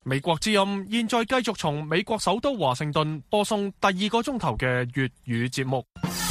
美國之音現在繼續從美國首都華盛頓播送第2個鐘頭嘅粵語節目。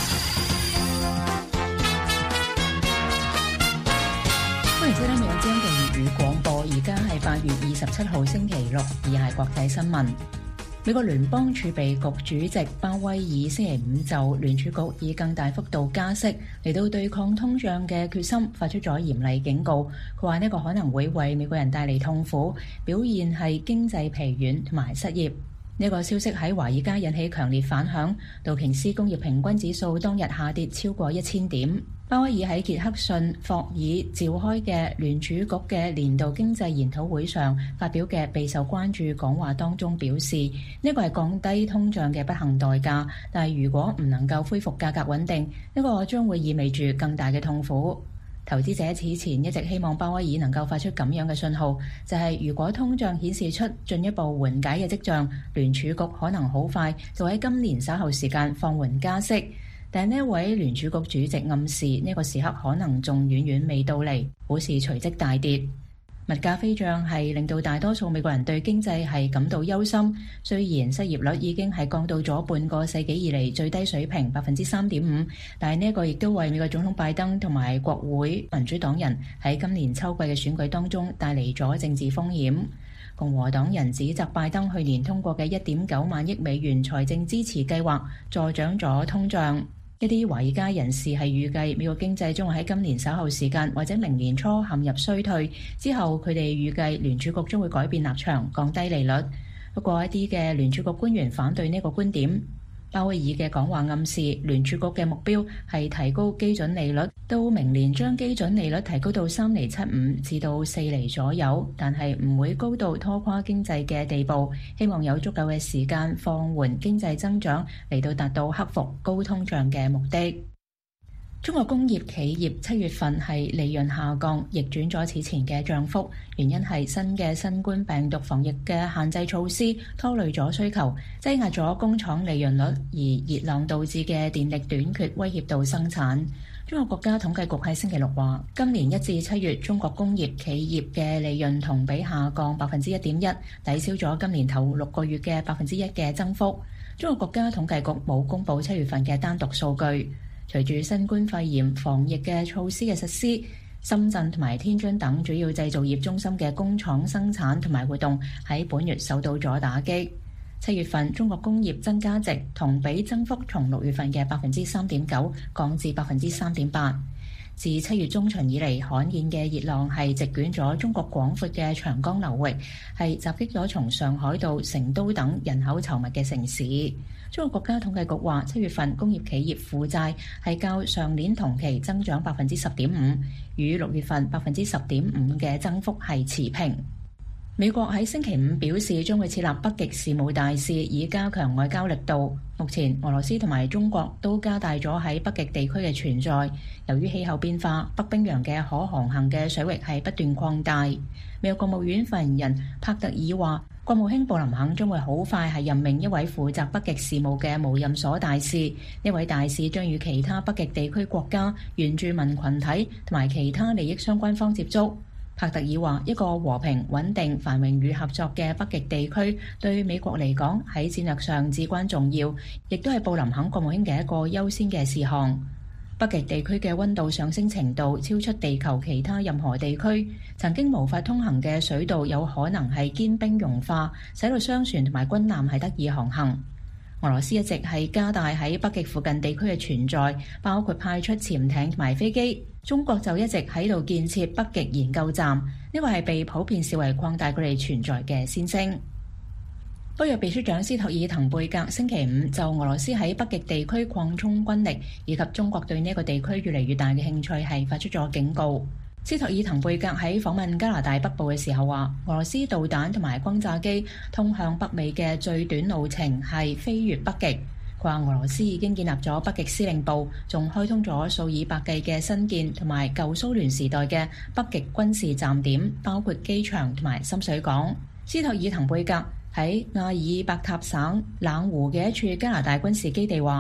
歡迎收聽美國之音嘅粵語廣播，而家係8月27號星期六，以下係國際新聞。美國聯邦儲備局主席鮑威爾星期五就聯儲局以更大幅度加息嚟到對抗通脹嘅決心發出咗嚴厲警告。佢話呢個可能會為美國人帶嚟痛苦，表現係經濟疲軟同埋失業。呢個消息喺華爾街引起強烈反響，道瓊斯工業平均指數當日下跌超過1000點。鮑威爾喺傑克遜霍爾召開嘅聯儲局嘅年度經濟研討會上發表嘅備受關注講話當中表示，呢個係降低通脹嘅不幸代價，但係如果唔能夠恢復價格穩定，呢個將會意味住更大嘅痛苦。投資者此前一直希望鮑威爾能夠發出咁樣嘅信號，就係如果通脹顯示出進一步緩解嘅跡象，聯儲局可能好快就喺今年稍後時間放緩加息。但呢位聯儲局主席暗示呢個時刻可能仲遠遠未到嚟，股市隨即大跌。物價飛漲係令到大多數美國人對經濟係感到憂心。雖然失業率已經係降到咗半個世紀以嚟最低水平3.5%，但係呢個亦都為美國總統拜登同埋國會民主黨人喺今年秋季嘅選舉當中帶嚟咗政治風險。共和黨人指責拜登去年通過嘅1.9萬億美元財政支持計劃助長咗通脹。一啲華爾街人士係預計美國經濟將會喺今年稍後時間或者明年初陷入衰退，之後佢哋預計聯儲局將會改變立場，降低利率。不過一啲嘅聯儲局官員反對呢個觀點。鮑威爾嘅講話暗示聯儲局嘅目標係提高基準利率，到明年將基準利率提高到3.75%至到4厘左右，但係唔會高到拖垮經濟嘅地步。希望有足夠嘅時間放緩經濟增長，嚟到達到克服高通脹嘅目的。中國工業企業7月份係利潤下降，逆轉咗此前嘅漲幅，原因係新嘅新冠病毒防疫嘅限制措施拖累咗需求，擠壓咗工廠利潤率，而熱浪導致嘅電力短缺威脅到生產。中國國家統計局喺星期六話，今年1至7月中國工業企業嘅利潤同比下降1.1%，抵消咗今年頭6個月嘅1%嘅增幅。中國國家統計局冇公布7月份嘅單獨數據。隨住新冠肺炎防疫嘅措施嘅實施，深圳同埋天津等主要製造業中心嘅工廠生產同埋活動喺本月受到咗打擊。7月份中國工業增加值同比增幅從6月份嘅3.9%降至3.8%。自7月中旬以嚟，罕見嘅熱浪係席捲咗中國廣闊嘅長江流域，係襲擊咗從上海到成都等人口稠密嘅城市。中國國家統計局話，7月份工業企業負債係較上年同期增長10.5%，與6月份10.5%嘅增幅係持平。美國喺星期五表示將會設立北極事務大使，以加強外交力度。目前俄羅斯同埋中國都加大咗喺北極地區嘅存在。由於氣候變化，北冰洋嘅可航行嘅水域係不斷擴大。美國國務院發言人帕特爾話，國務卿布林肯將會好快係任命一位負責北極事務嘅無任所大使。呢位大使將與其他北極地區國家、原住民群體同埋其他利益相關方接觸。帕特爾話，一個和平、穩定、繁榮與合作嘅北極地區對美國嚟講喺戰略上至關重要，亦都係布林肯國務卿嘅一個優先嘅事項。北極地區嘅溫度上升程度超出地球其他任何地區，曾經無法通行嘅水道有可能係堅冰融化，使到商船同埋軍艦係得以航行。俄羅斯一直係加大喺北極附近地區嘅存在，包括派出潛艇同埋飛機。中國就一直喺度建設北極研究站，呢個係被普遍視為擴大佢哋存在嘅先聲。北約秘書長斯托爾滕貝格星期五就俄羅斯喺北極地區擴充軍力，以及中國對呢個地區越嚟越大嘅興趣係發出咗警告。斯托爾滕貝格喺訪問加拿大北部嘅時候話，俄羅斯導彈同埋轟炸機通向北美嘅最短路程係飛越北極。佢話俄羅斯已經建立咗北極司令部，仲開通咗數以百計嘅新建同埋舊蘇聯時代嘅北極軍事站點，包括機場同埋深水港。斯托爾滕貝格喺阿爾伯塔省冷湖嘅一處加拿大軍事基地話，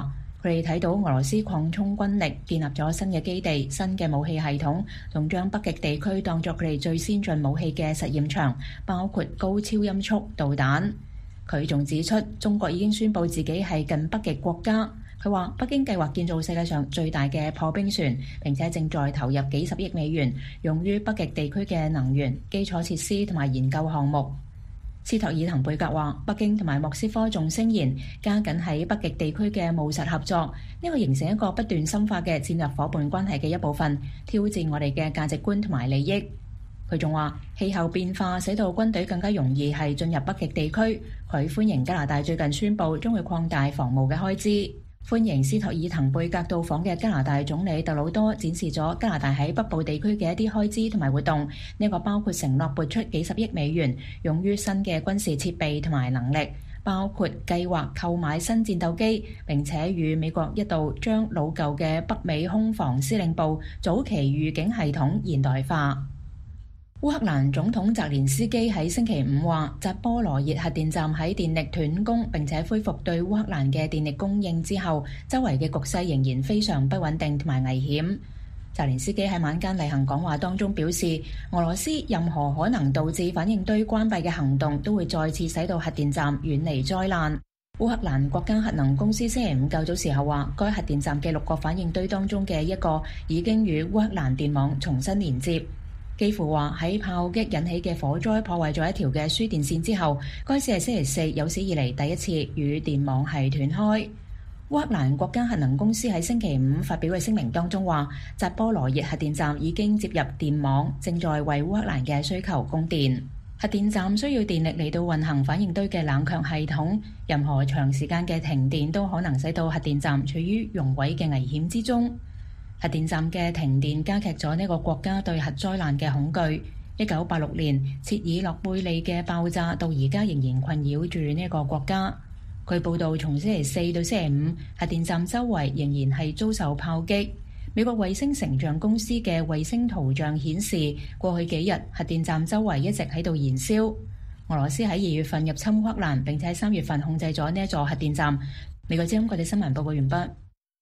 佢哋睇到俄羅斯擴充軍力，建立咗新嘅基地、新嘅武器系統，仲將北極地區當作佢哋最先進武器嘅實驗場，包括高超音速導彈。佢仲指出，中國已經宣布自己係近北極國家。佢話北京計劃建造世界上最大嘅破冰船，並且正在投入幾十億美元，用於北極地區嘅能源、基礎設施同埋研究項目。斯托爾滕貝格話，北京同埋莫斯科仲聲言加緊喺北極地區嘅務實合作，呢個形成一個不斷深化嘅戰略夥伴關係嘅一部分，挑戰我哋嘅價值觀同埋利益。佢仲話，氣候變化使到軍隊更加容易係進入北極地區。佢歡迎加拿大最近宣布將會擴大防務嘅開支。歡迎斯托爾滕貝格到訪嘅加拿大總理特魯多展示咗加拿大喺北部地區嘅一啲開支同埋活動，呢個包括承諾撥出幾十億美元用於新嘅軍事設備同埋能力，包括計劃購買新戰鬥機，並且與美國一道將老舊嘅北美空防司令部早期預警系統現代化。烏克蘭總統澤連斯基喺星期五話，扎波羅熱核電站喺電力斷供並且恢復對烏克蘭嘅電力供應之後，周圍嘅局勢仍然非常不穩定同埋危險。澤連斯基喺晚間例行講話當中表示，俄羅斯任何可能導致反應堆關閉嘅行動都會再次使到核電站遠離災難。烏克蘭國家核能公司星期五較早時候話，該核電站嘅6個反應堆當中嘅一個已經與烏克蘭電網重新連接。幾乎話喺炮擊引起嘅火災破壞咗一條嘅輸電線之後，該次係星期四有史以嚟第一次與電網係斷開。烏克蘭國家核能公司喺星期五發表嘅聲明當中話，扎波羅熱核電站已經接入電網，正在為烏克蘭嘅需求供電。核電站需要電力嚟到運行反應堆嘅冷卻系統，任何長時間嘅停電都可能使到核電站處於熔毀嘅危險之中。核電站嘅停電加劇咗呢個國家對核災難嘅恐懼。1986年切爾諾貝利嘅爆炸到而家仍然困擾住呢個國家。據報道，從星期四到星期五，核電站周圍仍然係遭受炮擊。美國衛星成像公司嘅衛星圖像顯示，過去幾日核電站周圍一直喺度燃燒。俄羅斯喺2月份入侵烏克蘭，並且喺3月份控制咗呢一座核電站。美國之音國際新聞報告完畢。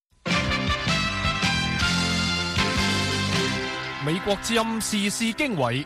美國之音時事經緯。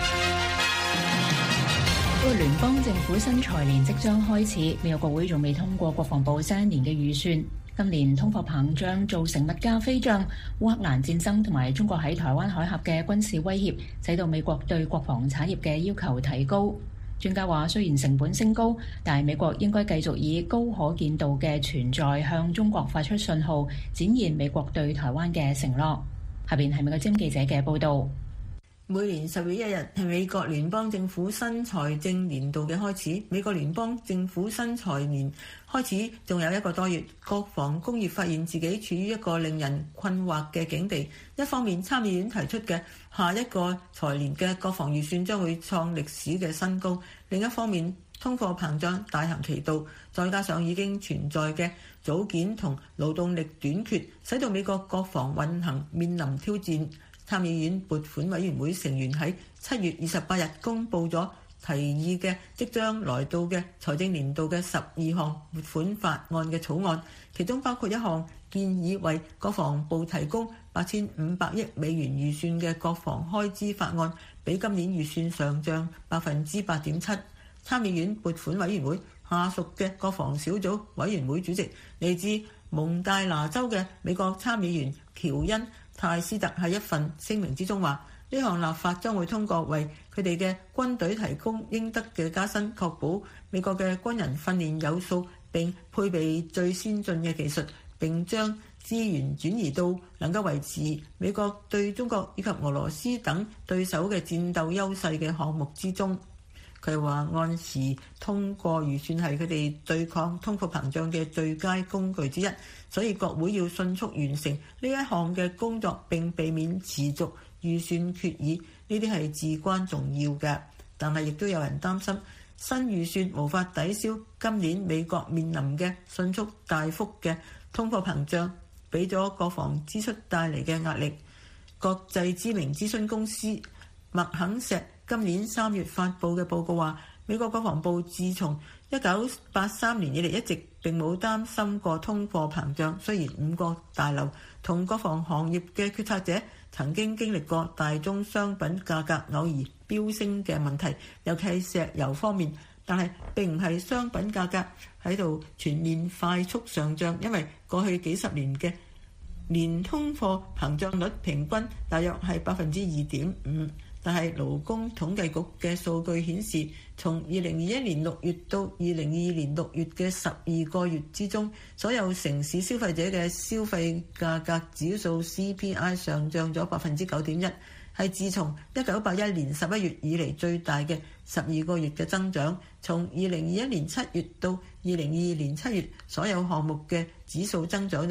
聯邦政府新財年即將開始，美國國會仲未通過國防部新一年嘅預算。今年通貨膨脹造成物價飛漲，烏克蘭戰爭同埋中國喺台灣海峽嘅軍事威脅，使到美國對國防產業嘅要求提高。專家話，雖然成本升高，但係美國應該繼續以高可見度嘅存在向中國發出信號，展現美國對台灣嘅承諾。下邊係美國之音記者嘅報導。 每年10月1日係美國聯邦政府新財政年度嘅開始。美國聯邦政府新財年開始仲有1個多月，國防工業發現自己處於一個令人困惑嘅境地。一方面，參議院提出嘅下一個財年嘅國防預算將會創歷史嘅新高；另一方面，通貨膨脹大行其道，再加上已經存在嘅組件同勞動力短缺，使到美國國防運行面臨挑戰。參議院撥款委員會成員喺7月28日公布咗提議嘅即將來到嘅財政年度嘅12項撥款法案嘅草案，其中包括一項建議為國防部提供8500億美元預算嘅國防開支法案，比今年預算上漲8.7%。參議院撥款委員會下屬嘅國防小組委員會主席嚟自蒙大拿州嘅美國參議員喬恩泰斯特喺一份聲明之中話，呢項立法將會通過為佢哋嘅軍隊提供應得嘅加薪，確保美國嘅軍人訓練有素並配備最先進嘅技術，並將資源轉移到能夠維持美國對中國以及俄羅斯等對手嘅戰鬥優勢嘅項目之中。佢話按時通過預算係佢哋對抗通貨膨脹嘅最佳工具之一，所以國會要迅速完成呢一項嘅工作並避免持續預算決議，呢啲係至關重要嘅。但係亦都有人擔心新預算無法抵消今年美國面臨嘅迅速大幅嘅通貨膨脹，俾咗國防支出帶嚟嘅壓力。國際知名諮詢公司麥肯錫今年3月發布嘅報告話，美國國防部自從1983年以嚟一直並冇擔心過通貨膨脹。雖然五角大樓同國防行業嘅決策者曾經經歷過大宗商品價格偶爾飆升嘅問題，尤其係石油方面，但係並唔係商品價格喺度全面快速上漲，因為過去幾十年嘅年通貨膨脹率平均大約係2.5%。但係勞工統計局嘅數據顯示，從2021年6月到2022年6月嘅12個月之中，所有城市消費者嘅消費價格指數 CPI 上漲咗9.1%，係自從1981年11月以嚟最大嘅12個月嘅增長。從2021年7月到2022年7月，所有項目嘅指數增長咗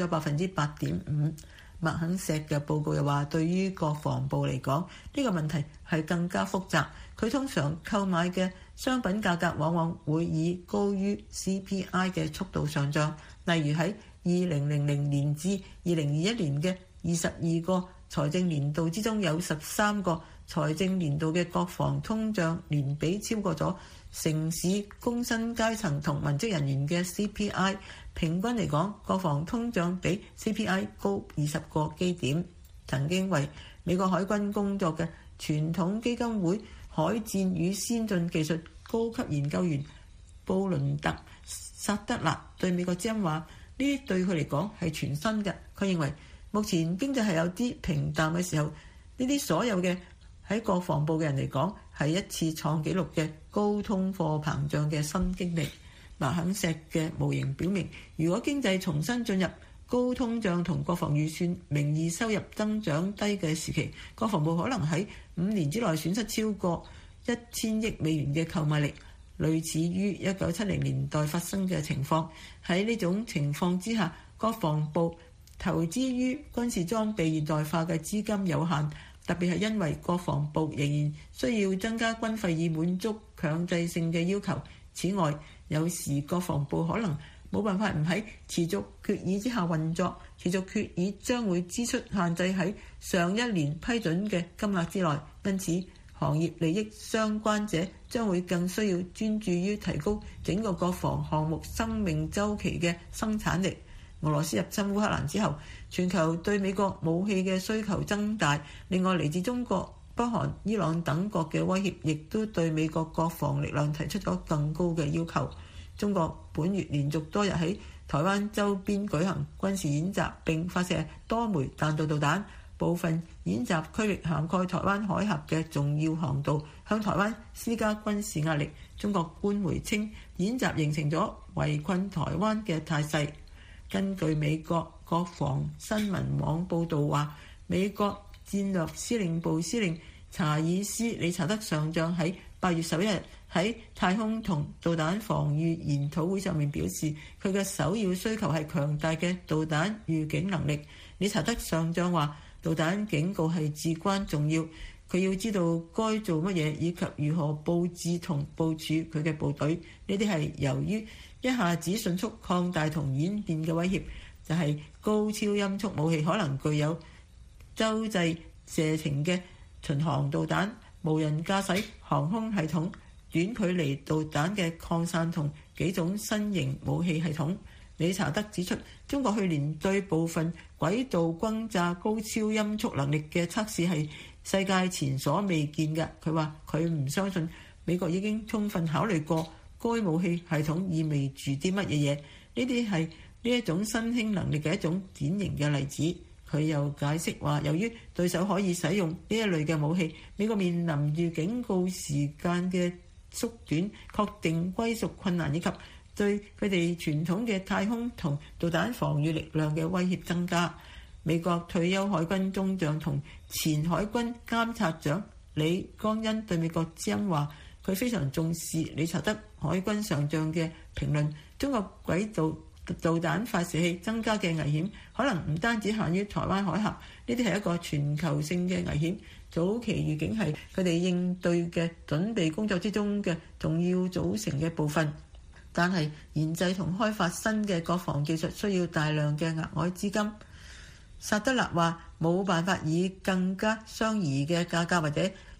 8.5%。麥肯錫嘅報告又話，對於國防部嚟講，呢個問題係更加複雜。佢通常購買嘅商品價格往往會以高於 CPI 嘅速度上漲。例如喺2000年至2021年嘅22個財政年度之中，有13個財政年度嘅國防通脹年比超過咗城市工薪階層同文職人員嘅 CPI。平均嚟講，國防通脹比 CPI 高20個基點。曾經為美國海軍工作嘅傳統基金會海戰與先進技術高級研究員布倫特·薩德納對美國之音話：呢啲對佢嚟講係全新嘅。佢認為目前經濟係有啲平淡嘅時候，呢啲所有嘅喺國防部嘅人嚟講係一次創紀錄嘅高通貨膨脹嘅新經歷。麥肯錫嘅模型表明，如果經濟重新進入高通脹同國防預算名義收入增長低嘅時期，國防部可能喺5年之內損失超過1000億美元嘅購買力，類似於1970年代發生嘅情況。喺呢種情況之下，國防部投資於軍事裝備現代化嘅資金有限，特別係因為國防部仍然需要增加軍費以滿足強制性嘅要求。此外，有時國防部可能冇辦法唔喺持續決議之下運作，持續決議將會支出限制喺上一年批准嘅金額之內，因此行業利益相關者將會更需要專注於提高整個國防項目生命週期嘅生產力。俄羅斯入侵烏克蘭之後，全球對美國武器嘅需求增大，另外嚟自中國、北韓、伊朗等國嘅威脅，亦都對美國國防力量提出咗更高嘅要求。中國本月連續多日喺台灣周邊舉行軍事演習，並發射多枚彈道導彈，部分演習區域涵蓋台灣海峽嘅重要航道，向台灣施加軍事壓力。中國官媒稱，演習形成咗圍困台灣嘅態勢。根據美國國防新聞網報導話，美國戰略司令部司令查爾斯·理查德上將喺8月11日喺太空同導彈防禦研討會上面表示，佢嘅首要需求係強大嘅導彈預警能力。理查德上將話，導彈警告係至關重要，佢要知道該做乜嘢以及如何佈置同部署佢嘅部隊。呢啲係由於一下子迅速擴大同演變嘅威脅，就係高超音速武器可能具有洲際射程嘅巡航導彈、無人駕駛航空系統、短距離導彈嘅擴散同幾種新型武器系統。理查德指出，中國去年對部分軌道轟炸高超音速能力嘅測試係世界前所未見嘅。佢話佢唔相信美國已經充分考慮過該武器系統意味住啲乜嘢嘢。呢啲係呢一種新興能力嘅一種典型嘅例子。佢又解釋話，由於對手可以使用呢一類嘅武器，美國面臨住警告時間嘅縮短、確定歸屬困難以及對佢哋傳統嘅太空同導彈防禦力量嘅威脅增加。美國退休海軍中將同前海軍監察長李江恩對美國之音話，佢非常重視理查德海軍上將嘅評論。中國軌道導彈發射器增加嘅危險可能唔單止限於台灣海峽，呢啲係一個全球性嘅危險。早期預警係佢哋應對嘅準備工作之中嘅重要組成嘅部分，但係研製同開發新嘅國防技術需要大量嘅額外資金。薩德納話冇辦法以更加相宜嘅價格或者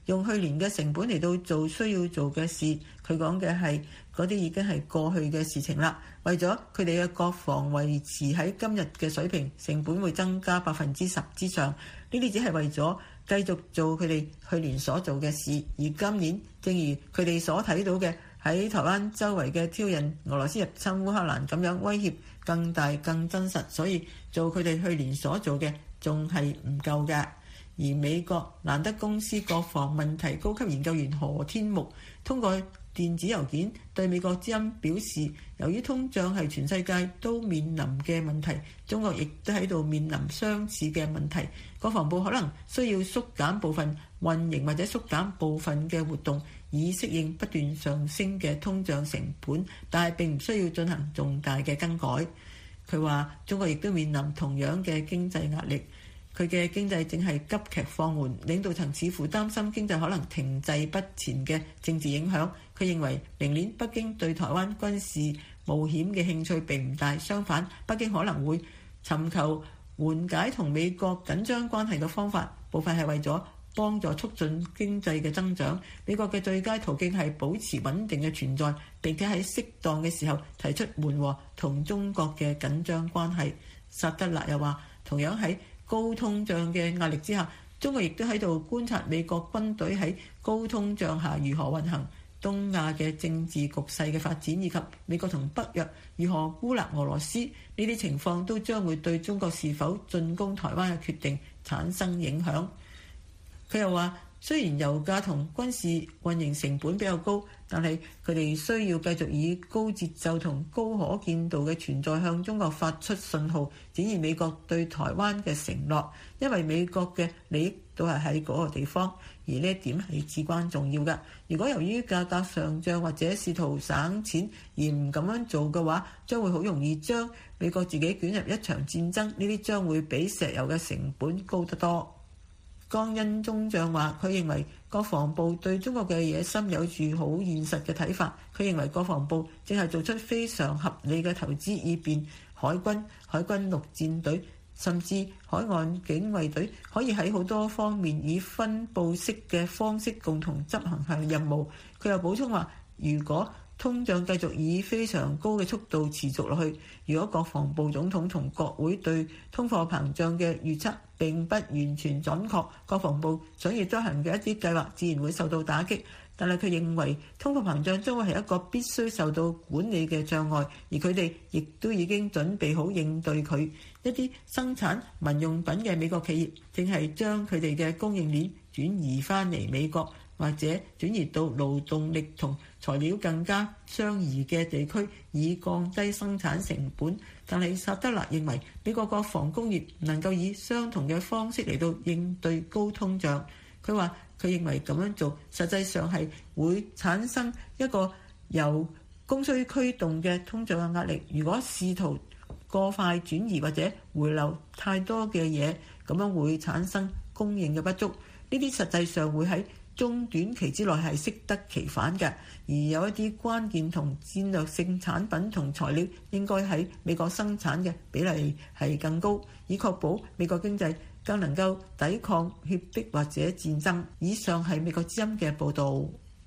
用去年嘅成本嚟到做需要做嘅事。佢講嘅係嗰啲已經係過去嘅事情啦。為咗佢哋嘅國防維持喺今日嘅水平，成本會增加10%之上。呢啲只係為咗繼續做佢哋去年所做嘅事。而今年，正如佢哋所睇到嘅，喺台灣周圍嘅挑釁，俄羅斯入侵烏克蘭咁樣威脅更大更真實，所以做佢哋去年所做嘅仲係唔夠嘅。而美國蘭德公司國防問題高級研究員何天木通過電子郵件對美國之音表示，由於通脹係全世界都面臨嘅問題，中國亦都喺度面臨相似嘅問題。國防部可能需要縮減部分運營或者縮減部分嘅活動，以適應不斷上升嘅通脹成本，但係並唔需要進行重大嘅更改。佢話中國亦都面臨同樣嘅經濟壓力。佢嘅經濟正係急劇放緩，領導層似乎擔心經濟可能停滯不前嘅政治影響。佢認為明年北京對台灣軍事冒險嘅興趣並唔大，相反，北京可能會尋求緩解同美國緊張關係嘅方法，部分係為咗幫助促進經濟嘅增長。美國嘅最佳途徑係保持穩定嘅存在，並且喺適當嘅時候提出緩和同中國嘅緊張關係。薩德勒又話，同樣喺高通脹嘅壓力之下，中國亦都喺度觀察美國軍隊喺高通脹下如何運行，東亞嘅政治局勢嘅發展，以及美國同北約如何孤立俄羅斯，呢啲情況都將會對中國是否進攻台灣嘅決定產生影響。佢又話，雖然油價同軍事運營成本比較高，但係佢哋需要繼續以高節奏同高可見度嘅存在向中國發出信號，展現美國對台灣嘅承諾，因為美國嘅利益都係喺嗰個地方，而呢一點係至關重要嘅。如果由於價格上漲或者試圖省錢而唔咁樣做嘅話，將會好容易將美國自己捲入一場戰爭，呢啲將會比石油嘅成本高得多。江恩中將話，佢認為國防部對中國嘅野心有住好現實嘅睇法。佢認為國防部正係做出非常合理嘅投資，以便海軍陸戰隊甚至海岸警衛隊可以喺好多方面以分佈式嘅方式共同執行向任務。佢又補充話，如果通脹繼續以非常高嘅速度持續落去，如果國防部總統同國會對通貨膨脹嘅預測並不完全準確，國防部想要執行嘅一啲計劃自然會受到打擊。但係佢認為通貨膨脹將會係一個必須受到管理嘅障礙，而佢哋亦都已經準備好應對佢。一啲生產民用品嘅美國企業正係將佢哋嘅供應鏈轉移翻嚟美國，或者轉移到勞動力同材料更加相宜嘅地區，以降低生產成本。但係薩德勒認為美國國防工業唔能夠以相同嘅方式嚟到應對高通脹。佢話佢認為咁樣做實際上係會產生一個由供需驅動嘅通脹嘅壓力。如果試圖過快轉移或者回流太多嘅嘢，咁樣會產生供應嘅不足。呢啲實際上會喺中短期之內係適得其反嘅，而有一啲關鍵同戰略性產品同材料應該喺美國生產嘅比例係更高，以確保美國經濟更能夠抵抗脅迫或者戰爭。以上係美國之音嘅報導。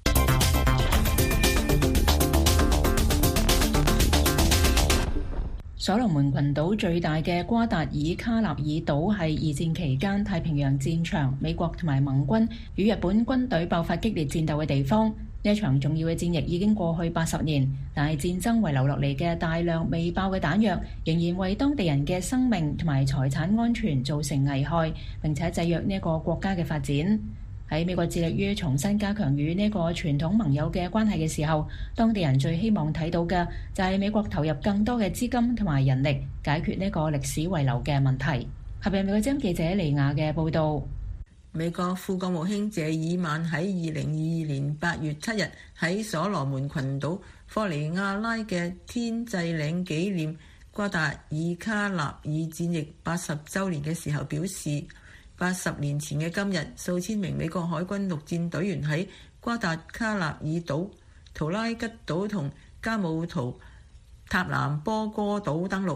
所羅門群島最大嘅瓜達爾卡納爾島係二戰期間太平洋戰場，美國同埋盟軍與日本軍隊爆發激烈戰鬥嘅地方。呢一場重要嘅戰役已經過去80年，但係戰爭遺留落嚟嘅大量未爆嘅彈藥，仍然為當地人嘅生命同埋財產安全造成危害，並且制約呢一個國家嘅發展。喺美國致力於重新加強與呢個傳統盟友嘅關係嘅時候，當地人最希望睇到嘅就係美國投入更多嘅資金同埋人力，解決呢個歷史遺留嘅問題。合人美國之音記者尼亞嘅報導。 美國副國務卿謝爾曼喺2022年8月7日喺所羅門群島霍尼亞拉嘅天際嶺紀念瓜達爾卡納爾戰役80週年嘅時候表示，80年前嘅今日，數千名美國海軍陸戰隊員喺瓜達卡納爾島、圖拉吉島同加姆圖塔南波哥島登陸。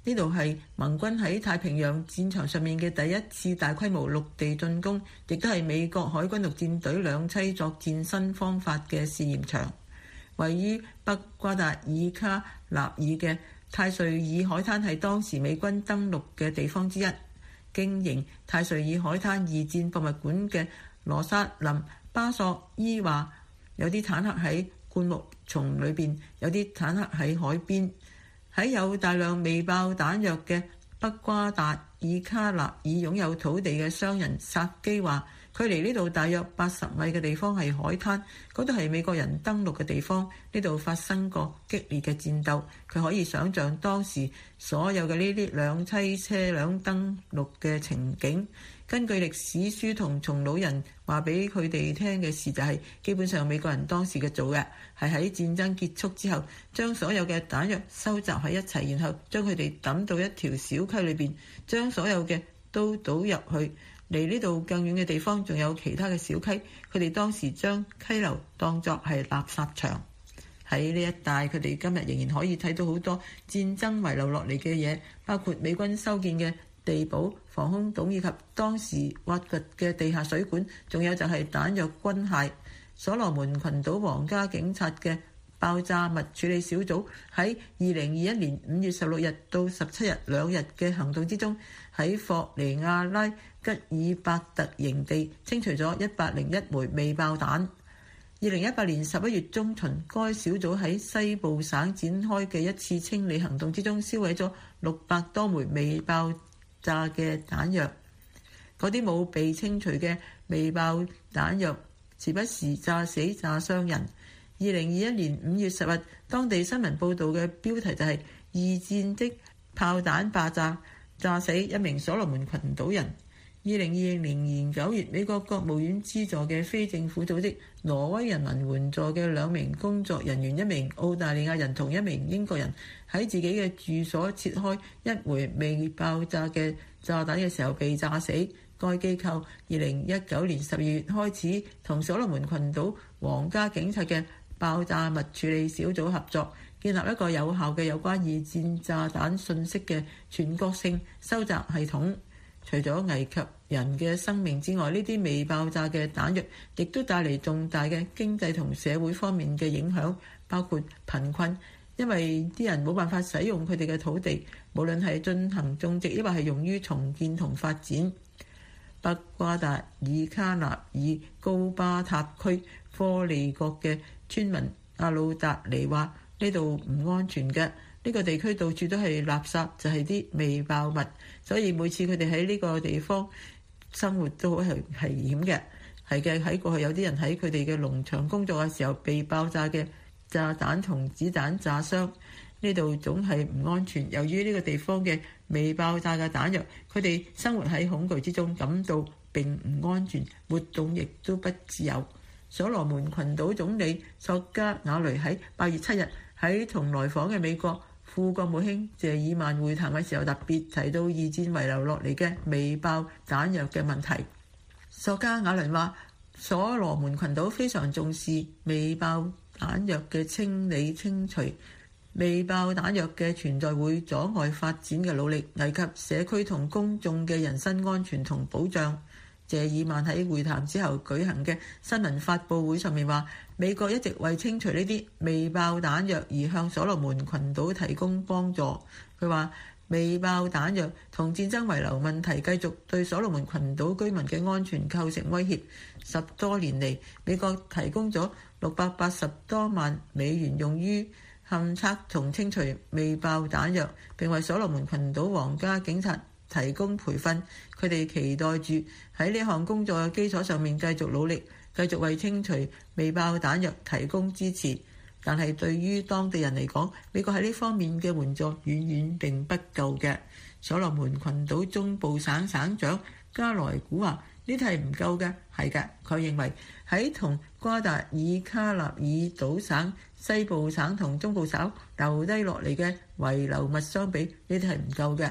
呢度係盟軍喺太平洋戰場上面嘅第一次大規模陸地進攻，亦都係美國海軍陸戰隊兩棲作戰新方法嘅試驗場。位於北瓜達爾卡納爾嘅泰瑞爾海灘係當時美軍登陸嘅地方之一。經營泰瑞爾海灘二戰博物館嘅羅薩林巴索伊話：有啲坦克喺灌木叢裏邊，有啲坦克喺海邊。喺有大量未爆彈藥嘅北瓜達爾卡納爾擁有土地嘅商人薩基話：距離呢度大約80米嘅地方係海灘，嗰度係美國人登陸嘅地方，呢度發生過激烈嘅戰鬥。佢可以想像當時所有嘅呢啲兩棲車輛登陸嘅情景。根據歷史書同從老人話俾佢哋聽嘅事，就係基本上美國人當時嘅做嘅係喺戰爭結束之後，將所有嘅彈藥收集喺一齊，然後將佢哋抌到一條小溪裏邊，將所有嘅都倒入去。離呢度更遠嘅地方仲有其他嘅小溪，佢哋當時將溪流當作係垃圾場。喺呢一帶，佢哋今日仍然可以睇到好多戰爭遺留落嚟嘅嘢，包括美軍修建嘅地堡、防空洞以及當時挖掘嘅地下水管，仲有就係彈藥軍械。所羅門群島皇家警察嘅爆炸物處理小組喺2021年5月16日到17日2日嘅行動之中，喺霍尼亞拉吉爾伯特營地清除咗101枚未爆彈。2018年11月中旬，該小組喺西部省展開嘅一次清理行動之中，銷毀咗600多枚未爆炸嘅彈藥。嗰啲冇被清除嘅未爆彈藥時不時炸死炸傷人。2021年5月10日，當地新聞報導嘅標題就係二戰的炮彈爆炸，炸死一名所羅門群島人。2020年9月，美國國務院資助嘅非政府組織挪威人民援助嘅2名工作人員，一名澳大利亞人同一名英國人，喺自己嘅住所切開一枚未爆炸嘅炸彈嘅時候被炸死。該機構2019年12月開始同所羅門群島皇家警察嘅爆炸物處理小組合作，建立一個有效嘅有關二戰炸彈信息嘅全國性收集系統。除咗危及人嘅生命之外，呢啲未爆炸嘅彈藥亦都帶嚟重大嘅經濟同社會方面嘅影響，包括貧困，因為啲人冇辦法使用佢哋嘅土地，無論係進行種植，抑或係用於重建同發展。北瓜達爾卡納爾高巴塔區科利國嘅村民阿魯達尼話：呢度唔安全嘅。呢個地區到處都係垃圾，就係啲未爆物，所以每次佢哋喺呢個地方生活都好係危險嘅。係嘅，喺過去有啲人喺佢哋嘅農場工作嘅時候被爆炸嘅炸彈同子彈炸傷。呢度總係唔安全。由於呢個地方嘅未爆炸嘅彈藥，佢哋生活喺恐懼之中，感到並唔安全，活動亦都不自由。所羅門群島總理索加瓦雷喺8月7日喺同來訪嘅美國副國務卿謝爾曼會談嘅時候，特別提到二戰遺留落嚟嘅未爆彈藥嘅問題。索加瓦雷話：所羅門群島非常重視未爆彈藥嘅清理清除，未爆彈藥嘅存在會阻礙發展嘅努力，危及社區同公眾嘅人身安全同保障。謝爾曼喺會談之後舉行嘅新聞發佈會上面話：美國一直為清除呢啲未爆彈藥而向所羅門群島提供幫助。佢話未爆彈藥同戰爭遺留問題繼續對所羅門群島居民嘅安全構成威脅。10多年嚟，美國提供咗680多萬美元用於勘測同清除未爆彈藥，並為所羅門群島皇家警察提供培訓。佢哋期待住喺呢項工作嘅基礎上面繼續努力，繼續為清除未爆彈藥提供支持。但係對於當地人嚟講，美國喺呢方面嘅援助遠遠並不夠嘅。所羅門群島中部省省長加萊古話：呢啲係唔夠嘅。係嘅，佢認為喺同瓜達爾卡納爾島省、西部省同中部省留低落嚟嘅遺留物相比，呢啲係唔夠嘅。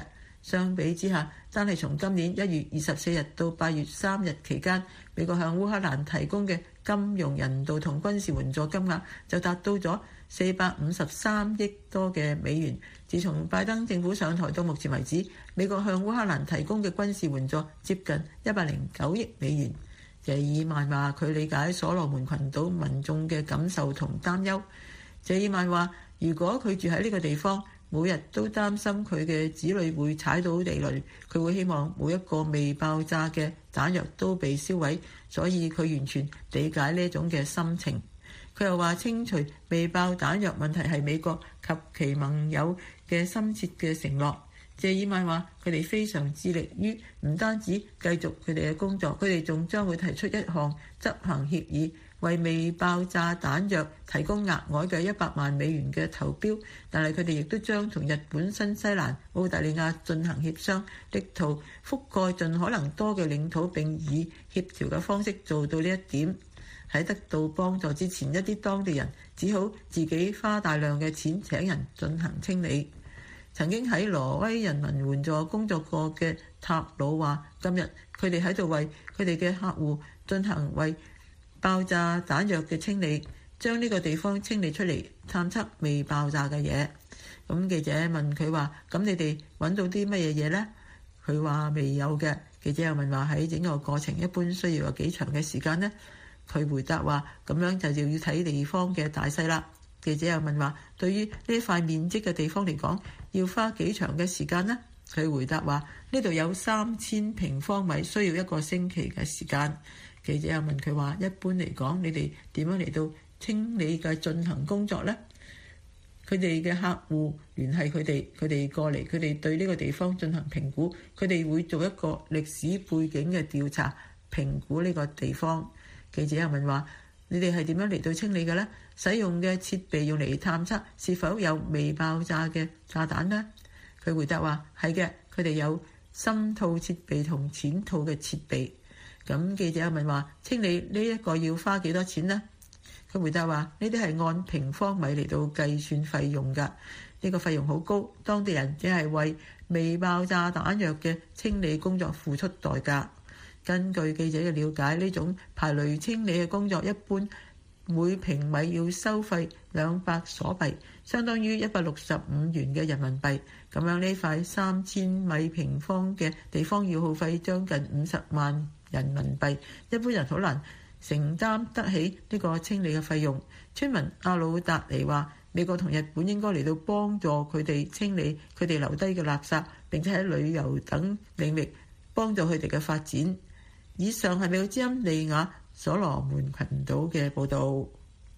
相比之下，單係從今年1月24日到8月3日期間，美國向烏克蘭提供嘅金融、人道同軍事援助金額就達到咗453億多嘅美元。自從拜登政府上台到目前為止，美國向烏克蘭提供嘅軍事援助接近109億美元。謝爾曼話：佢理解所羅門群島民眾嘅感受同擔憂。謝爾曼話：如果佢住喺呢個地方，每日都擔心佢嘅子女會踩到地雷，佢會希望每一個未爆炸嘅彈藥都被燒毀，所以佢完全理解呢種嘅心情。佢又話：清除未爆彈藥問題係美國及其盟友嘅深切嘅承諾。謝爾曼話：佢哋非常致力於唔單止繼續佢哋嘅工作，佢哋仲將會提出一項執行協議，為未爆炸彈藥提供額外嘅100萬美元嘅投標。但係佢哋亦都將同日本、新西蘭、澳大利亞進行協商，力圖覆蓋盡可能多嘅領土，並以協調嘅方式做到呢一點。喺得到幫助之前，一啲當地人只好自己花大量嘅錢請人進行清理。曾經喺挪威人民援助工作過嘅塔魯話：今日佢哋喺度為佢哋嘅客戶進行為爆炸彈藥嘅清理，將呢個地方清理出嚟，探測未爆炸嘅嘢。咁記者問佢話：咁你哋揾到啲乜嘢嘢呢？佢話未有嘅。記者又問話：喺整個過程一般需要有幾長嘅時間呢？佢回答話：咁樣就要睇地方嘅大細啦。記者又問話：對於呢塊面積嘅地方嚟講，要花幾長嘅時間呢？佢回答話：呢度有3000平方米，需要1個星期嘅時間。記者又問佢話：一般嚟講，你哋點樣嚟到清理嘅進行工作呢？佢哋嘅客戶聯繫佢哋，佢哋過嚟，佢哋對呢個地方進行評估，佢哋會做一個歷史背景嘅調查，評估呢個地方。記者又問話：你哋係點樣嚟到清理嘅呢？使用嘅設備用嚟探測是否有未爆炸嘅炸彈呢？佢回答話：係嘅，佢哋有深套設備同淺套嘅設備。咁記者又問話：清理呢一個要花幾多錢呢？佢回答話：呢啲係按平方米嚟到計算費用㗎，呢個費用好高，當地人只係為未爆炸彈藥嘅清理工作付出代價。根據記者嘅了解，呢種排雷清理嘅工作一般每平米要收費200鎖幣，相當於165元嘅人民幣。咁樣呢塊3000米平方嘅地方要耗費將近50萬人民幣，一般人好難承擔得起呢個清理嘅費用。村民阿魯達尼話：美國同日本應該嚟到幫助佢哋清理佢哋留低嘅垃圾，並且喺旅遊等領域幫助佢哋嘅發展。以上係美國之音利亞所羅門群島嘅報導。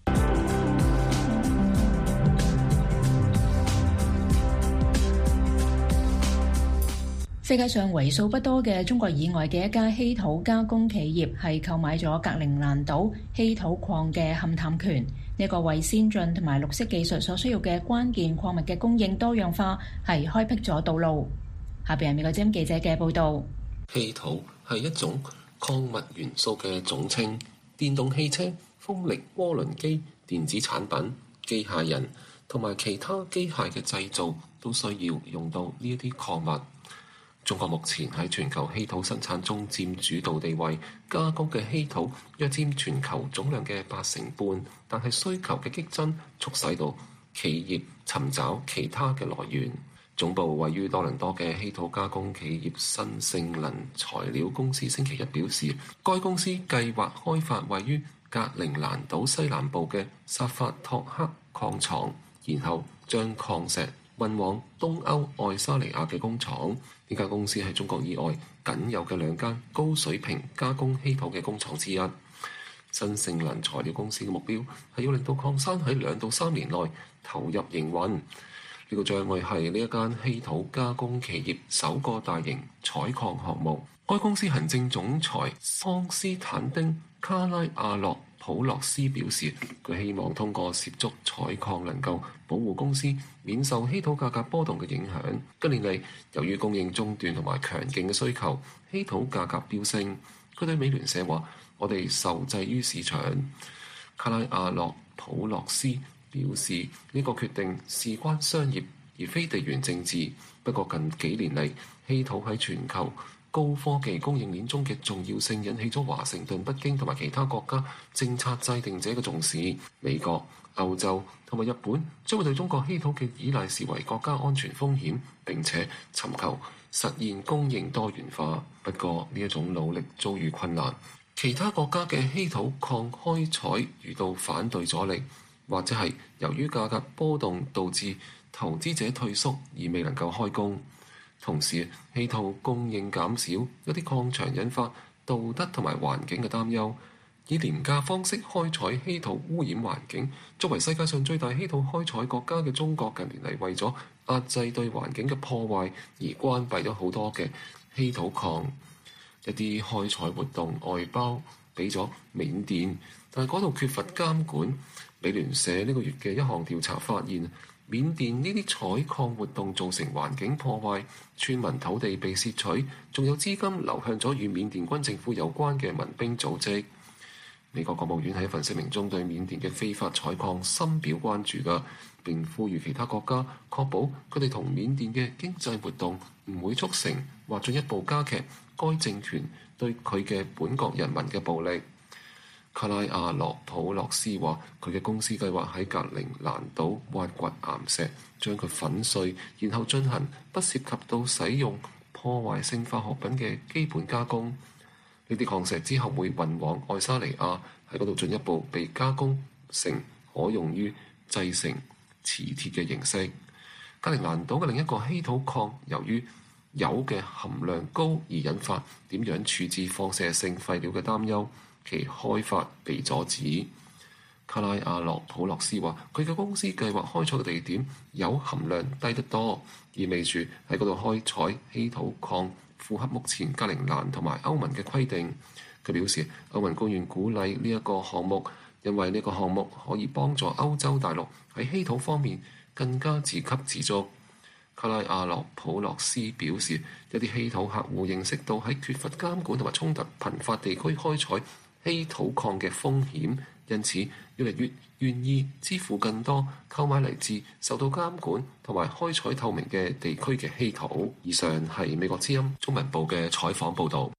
世界上為數不多嘅中國以外嘅一家稀土加工企業係購買咗格陵蘭島稀土礦嘅勘探權，呢個為先進同埋綠色技術所需要嘅關鍵礦物嘅供應多樣化係開闢咗道路。下邊係美國之音記者嘅報導。 稀土係一種礦物元素嘅總稱，電動汽車、風力渦輪機、電子產品、機械人同埋其他機械嘅製造都需要用到呢一啲礦物。中國目前喺全球稀土生產中佔主導地位，加工嘅稀土約佔全球總量嘅半，但係需求嘅激增促使到企業尋找其他嘅來源。總部位於多倫多嘅稀土加工企業新性能材料公司星期一表示，該公司計劃開發位於格陵蘭島西南部嘅薩法托克礦床，然後將礦石運往東歐愛沙尼亞嘅工廠。呢間公司係中國以外僅有嘅2間高水平加工稀土嘅工廠之一。新性能材料公司嘅目標係要令到礦山喺2到3年內投入營運。呢個將會係呢一間稀土加工企業首個大型採礦項目。該公司行政總裁康斯坦丁卡拉亞洛普洛斯表示，佢希望通過涉足採礦能夠保護公司免受稀土價格波動嘅影響。近年嚟，由於供應中斷同埋強勁嘅需求，稀土價格飆升。佢對美聯社話：我哋受制於市場。卡拉亞洛普洛斯表示，呢個決定事關商業而非地緣政治。不過近幾年嚟， 稀土喺全球高科技供應鏈中嘅重要性引起咗華盛頓、北京同埋其他國家政策制定者嘅重視。美國、歐洲同埋日本將會對中國稀土嘅依賴視為國家安全風險，並且尋求實現供應多元化。不過呢一種努力遭遇困難，其他國家嘅稀土礦開採遇到反對阻力，或者係由於價格波動導致投資者退縮而未能夠開工。同時，稀土供應減少，一啲礦場引發道德同埋環境嘅擔憂。以廉價方式開採稀土污染環境，作為世界上最大稀土開採國家嘅中國，近年嚟為咗壓制對環境嘅破壞而關閉咗好多嘅稀土礦，一啲開採活動外包俾咗緬甸，但係嗰度缺乏監管。美聯社呢個月嘅一項調查發現，緬甸呢啲採礦活動造成環境破壞，村民土地被竊取，仲有資金流向咗與緬甸軍政府有關嘅民兵組織。美國國務院喺一份聲明中對緬甸嘅非法採礦深表關注㗎，並呼籲其他國家確保佢哋同緬甸嘅經濟活動唔會促成或進一步加劇該政權對佢嘅本國人民嘅暴力。卡拉亞諾普洛斯話：佢嘅公司計劃喺格陵蘭島挖掘岩石，將佢粉碎，然後進行不涉及到使用破壞性化學品嘅基本加工。呢啲礦石之後會運往愛沙尼亞，喺嗰度進一步被加工成可用於製成磁鐵嘅形式。格陵蘭島嘅另一個稀土礦，由於鈾嘅含量高而引發點樣處置放射性廢料嘅擔憂，其開發被阻止。卡拉亞諾普洛斯話：佢嘅公司計劃開採嘅地點鈾含量低得多，意味住喺嗰度開採稀土礦符合目前格陵蘭同埋歐盟嘅規定。佢表示，歐盟官員鼓勵呢一個項目，因為呢個項目可以幫助歐洲大陸喺稀土方面更加自給自足。卡拉亞諾普洛斯表示，一啲稀土客戶認識到喺缺乏監管同埋衝突頻發地區開採稀土礦嘅風險，因此越嚟越願意支付更多購買嚟自受到監管同埋開採透明嘅地區嘅稀土。以上係美國之音中文部嘅採訪報導。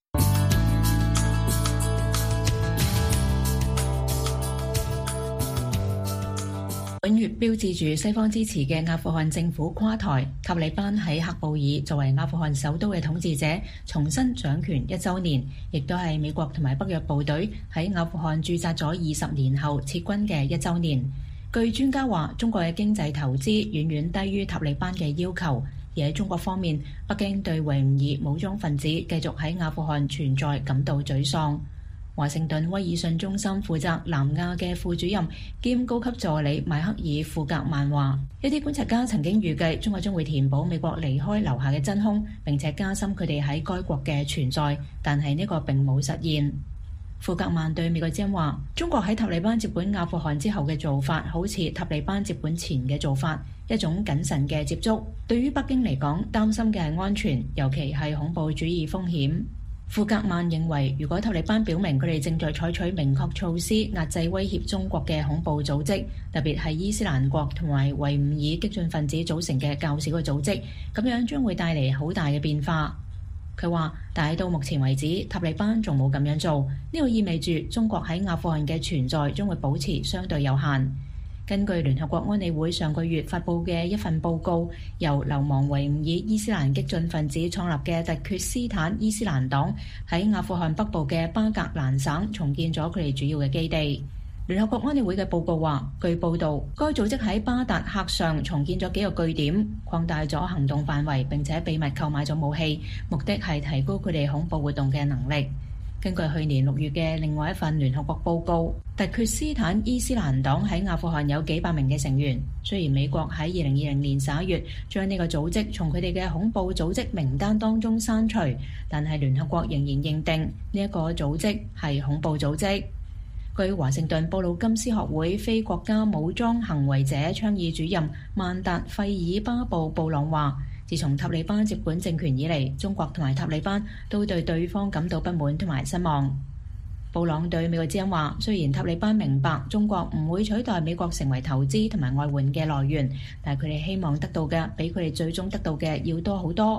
本月標誌住西方支持嘅阿富汗政府垮台，塔利班喺喀布爾作為阿富汗首都嘅統治者重新掌權1週年，亦都係美國同埋北約部隊喺阿富汗駐紮咗20年後撤軍嘅1週年。據專家話，中國嘅經濟投資遠遠低於塔利班嘅要求，而喺中國方面，北京對維吾爾武裝分子繼續喺阿富汗存在感到沮喪。華盛頓威爾遜中心負責南亞嘅副主任兼高級助理邁克爾·庫格曼話：一啲觀察家曾經預計中國將會填補美國離開留下嘅真空，並且加深佢哋喺該國嘅存在，但係呢個並冇實現。庫格曼對美國之音話：中國喺塔利班接管阿富汗之後嘅做法，好似塔利班接管前嘅做法，一種謹慎嘅接觸。對於北京嚟講，擔心嘅係安全，尤其係恐怖主義風險。庫格曼認為，如果塔利班表明佢哋正在採取明確措施壓制威脅中國嘅恐怖組織，特別係伊斯蘭國同埋維吾爾激進分子組成嘅較少嘅組織，咁樣將會帶嚟好大嘅變化。佢話，但係到目前為止，塔利班仲冇咁樣做，呢個意味住中國喺阿富汗嘅存在將會保持相對有限。根據聯合國安理會上個月發布嘅一份報告，由流亡維吾爾伊斯蘭激進分子創立嘅突厥斯坦伊斯蘭黨喺阿富汗北部嘅巴格蘭省重建咗佢哋主要嘅基地。聯合國安理會嘅報告話，據報導，該組織喺巴達克上重建咗幾個據點，擴大咗行動範圍，並且秘密購買咗武器，目的係提高佢哋恐怖活動嘅能力。根據去年6月嘅另外一份聯合國報告，突厥斯坦伊斯蘭黨喺阿富汗有幾百名嘅成員。雖然美國喺2020年11月將呢個組織從佢哋嘅恐怖組織名單當中刪除，但係聯合國仍然認定呢一個組織係恐怖組織。據華盛頓布魯金斯學會非國家武裝行為者倡議主任曼達費爾巴布布朗話，自從塔利班接管政權以嚟，中國同埋塔利班都對對方感到不滿同埋失望。布朗對美國之音話，雖然塔利班明白中國唔會取代美國成為投資同埋外援嘅來源，但係佢哋希望得到嘅比佢哋最終得到嘅要多好多。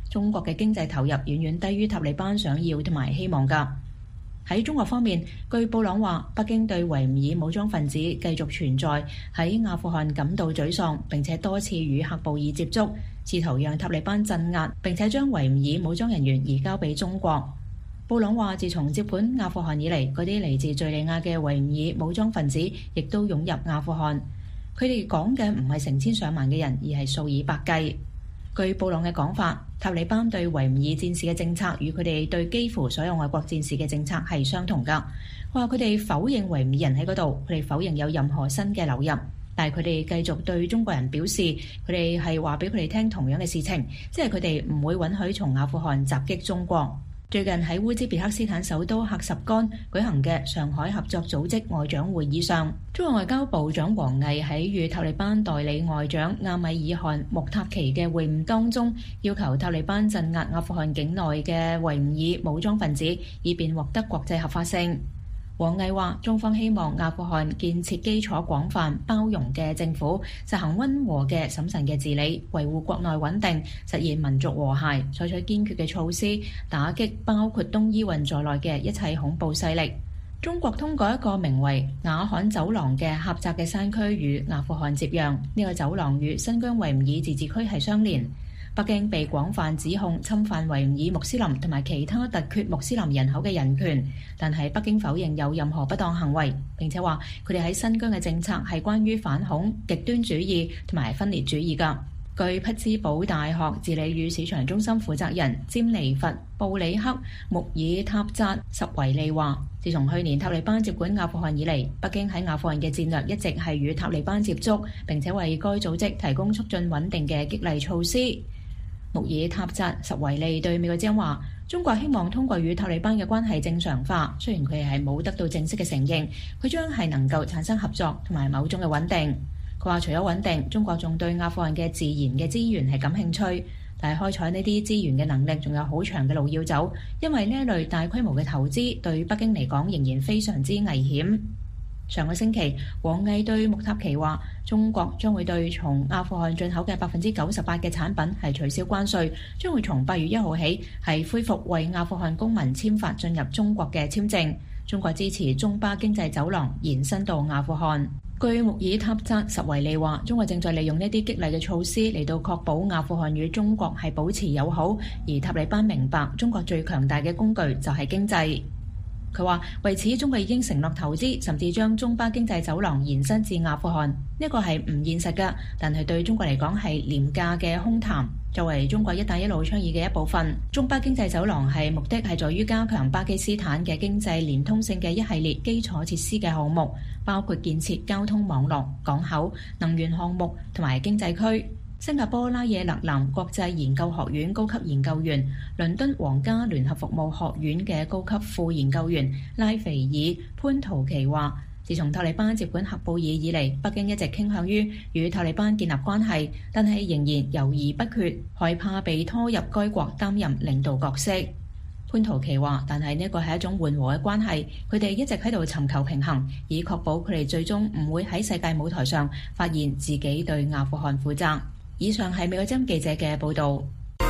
中國嘅經濟投入遠遠低於塔利班想要同埋希望㗎。喺中國方面，據布朗話，北京對維吾爾武裝分子繼續存在喺阿富汗感到沮喪，並且多次與喀布爾接觸，試圖讓塔利班鎮壓，並且將維吾爾武裝人員移交俾中國。布朗話，自從接管阿富汗以嚟，嗰啲嚟自敍利亞嘅維吾爾武裝分子亦都湧入阿富汗。佢哋講嘅唔係成千上萬嘅人，而係數以百計。據布朗嘅講法，塔利班對維吾爾戰士嘅政策與佢哋對幾乎所有外國戰士嘅政策係相同㗎。話佢哋否認維吾爾人喺嗰度，佢哋否認有任何新嘅流入，但係佢哋繼續對中國人表示，佢哋係話俾佢哋聽同樣嘅事情，即係佢哋唔會允許從阿富汗襲擊中國。最近喺烏茲別克斯坦首都喀什干舉行嘅上海合作組織外長會議上，中國外交部長王毅喺與塔利班代理外長阿米爾汗穆塔奇嘅會晤當中，要求塔利班鎮壓阿富汗境內嘅維吾爾武裝分子，以便獲得國際合法性。王毅話：中方希望阿富汗建設基礎廣泛包容嘅政府，實行溫和嘅審慎嘅治理，維護國內穩定，實現民族和諧，採取堅決嘅措施，打擊包括東伊運在內嘅一切恐怖勢力。中國通過一個名為雅罕走廊嘅狹窄嘅山區與阿富汗接壤，呢個走廊與新疆維吾爾自治區係相連。北京被廣泛指控侵犯維吾爾穆斯林同埋其他突厥穆斯林人口嘅人權，但係北京否認有任何不當行為，並且話佢哋喺新疆嘅政策係關於反恐、極端主義同埋分裂主義㗎。據匹茲堡大學治理與市場中心負責人詹尼弗·布里克·穆爾塔扎什維利話，自從去年塔利班接管阿富汗以嚟，北京喺阿富汗嘅戰略一直係與塔利班接觸，並且為該組織提供促進穩定嘅激勵措施。穆爾塔扎什維利對美國之音話：中國希望通過與塔利班嘅關係正常化，雖然佢哋係冇得到正式嘅承認，佢將係能夠產生合作同埋某種嘅穩定。佢話除咗穩定，中國仲對阿富汗嘅自然嘅資源係感興趣，但係開採呢啲資源嘅能力仲有好長嘅路要走，因為呢一類大規模嘅投資對北京嚟講仍然非常之危險。上個星期，王毅對穆塔奇話：中國將會對從阿富汗進口嘅98%嘅產品係取消關稅，將會從8月1號起係恢復為阿富汗公民簽發進入中國嘅簽證。中國支持中巴經濟走廊延伸到阿富汗。據穆爾塔扎什維利話，中國正在利用呢啲激勵嘅措施嚟到確保阿富汗與中國係保持友好，而塔利班明白中國最強大嘅工具就係經濟。佢話：為此，中國已經承諾投資，甚至將中巴經濟走廊延伸至阿富汗。呢個係唔現實㗎，但係對中國嚟講係廉價嘅空談。作為中國一帶一路倡議嘅一部分，中巴經濟走廊係目的係在於加強巴基斯坦嘅經濟連通性嘅一系列基礎設施嘅項目，包括建設交通網絡、港口、能源項目同埋經濟區。新加坡拉惹勒南國際研究學院高級研究員、倫敦皇家聯合服務學院嘅高級副研究員拉斐爾潘圖奇話：自從塔利班接管喀布爾以嚟，北京一直傾向於與塔利班建立關係，但係仍然猶豫不決，害怕被拖入該國擔任領導角色。潘圖奇話：但係呢個係一種緩和嘅關係，佢哋一直喺度尋求平衡，以確保佢哋最終唔會喺世界舞台上發現自己對阿富汗負責。以上係美國之音記者嘅報導。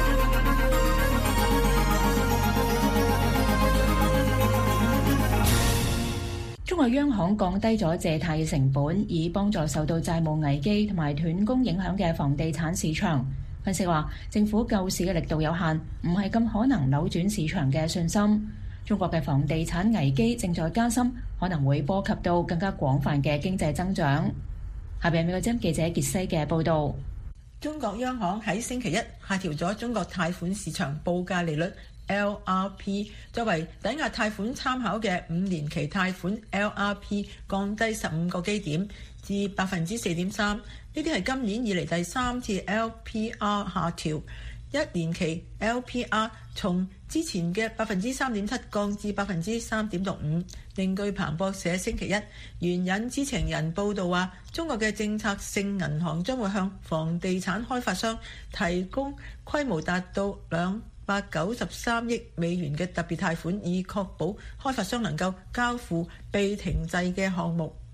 中國央行降低咗借貸成本，以幫助受到債務危機同埋斷供影響嘅房地產市場。分析話，政府救市嘅力度有限，唔係咁可能扭轉市場嘅信心。中國嘅房地產危機正在加深，可能會波及到更加廣泛嘅經濟增長。下邊係美國之音記者傑西嘅報導。 中國央行喺星期一下調咗中國貸款市場報價利率 LRP， 作為抵押貸款參考嘅5年期貸款 LRP 降低15個基點至 4.3%， 呢啲係今年以嚟第3次 LPR 下調。1年期 LPR 從之前嘅 3.7% 降至 3.65%。另據彭博社星期一援引知情人報道話，中國嘅政策性銀行將會向房地產開發商提供規模達到293億美元嘅特別貸款，以確保開發商能夠交付被停滯嘅項目。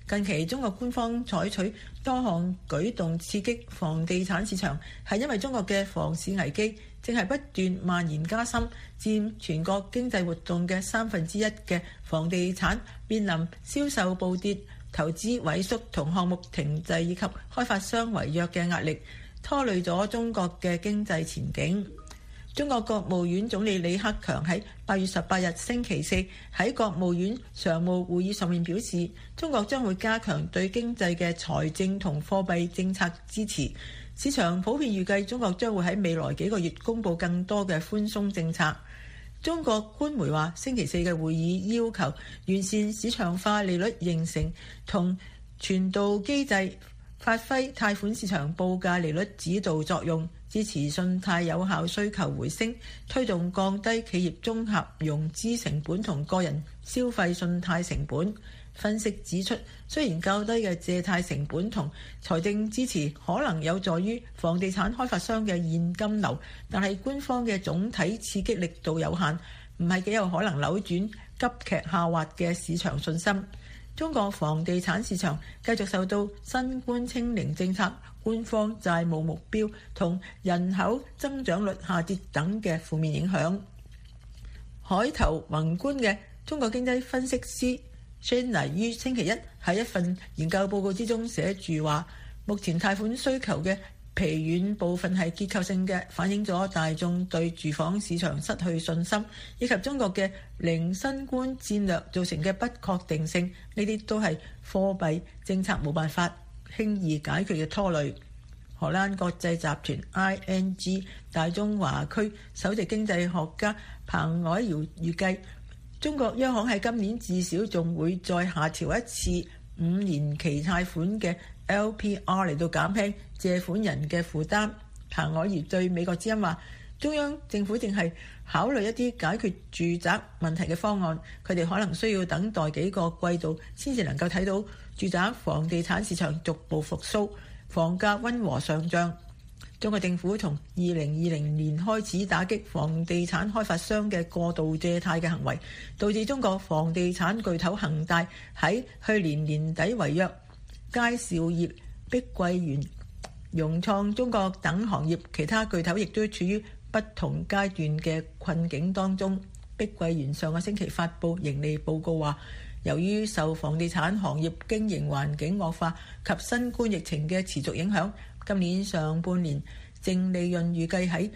近期中國官方採取多項舉動刺激房地產市場，係因為中國嘅房市危機正係不斷蔓延加深，佔全國經濟活動嘅1/3嘅房地產面臨銷售暴跌、投資萎縮同項目停滯以及開發商違約嘅壓力，拖累咗中國嘅經濟前景。中國國務院總理李克強喺8月18日星期四喺國務院常務會議上面表示，中國將會加強對經濟嘅財政同貨幣政策支持。市場普遍預計中國將會喺未來幾個月公布更多嘅寬鬆政策。中國官媒話，星期四嘅會議要求完善市場化利率形成同傳導機制，發揮貸款市場報價利率指導作用，支持信貸有效需求回升，推動降低企業綜合融資成本同個人消費信貸成本。分析指出，雖然較低嘅借貸成本同財政支持可能有助於房地產開發商嘅現金流，但係官方嘅總體刺激力度有限，唔係幾有可能扭轉急劇下滑嘅市場信心。中國房地產市場繼續受到新冠清零政策、官方債務目標同人口增長率下跌等嘅負面影響。海投宏觀嘅中國經濟分析師Shana於星期一喺一份研究報告之中寫住話，目前貸款需求嘅疲軟部分係結構性嘅，反映咗大眾對住房市場失去信心，以及中國嘅零新冠戰略造成嘅不確定性，呢啲都係貨幣政策冇辦法輕易解決嘅拖累。荷蘭國際集團 ING 大中華區首席經濟學家彭凱堯預計，中國央行喺今年至少仲會再下調一次5年期貸款嘅 LPR 嚟到減輕借款人嘅負擔。彭凱堯對美國之音話，中央政府正係考慮一啲解決住宅問題嘅方案，佢哋可能需要等待幾個季度先至能夠睇到住宅房地產市場逐步復甦，房價溫和上漲。中國政府從2020年開始打擊房地產開發商嘅過度借貸嘅行為，導致中國房地產巨頭恒大喺去年年底違約，佳兆業、碧桂園、融創中國等行業其他巨頭亦都處於不同階段嘅困境當中。碧桂園上個星期發布盈利報告話，由於受房地產行業經營環境惡化及新冠疫情嘅持續影響，今年上半年淨利潤預計喺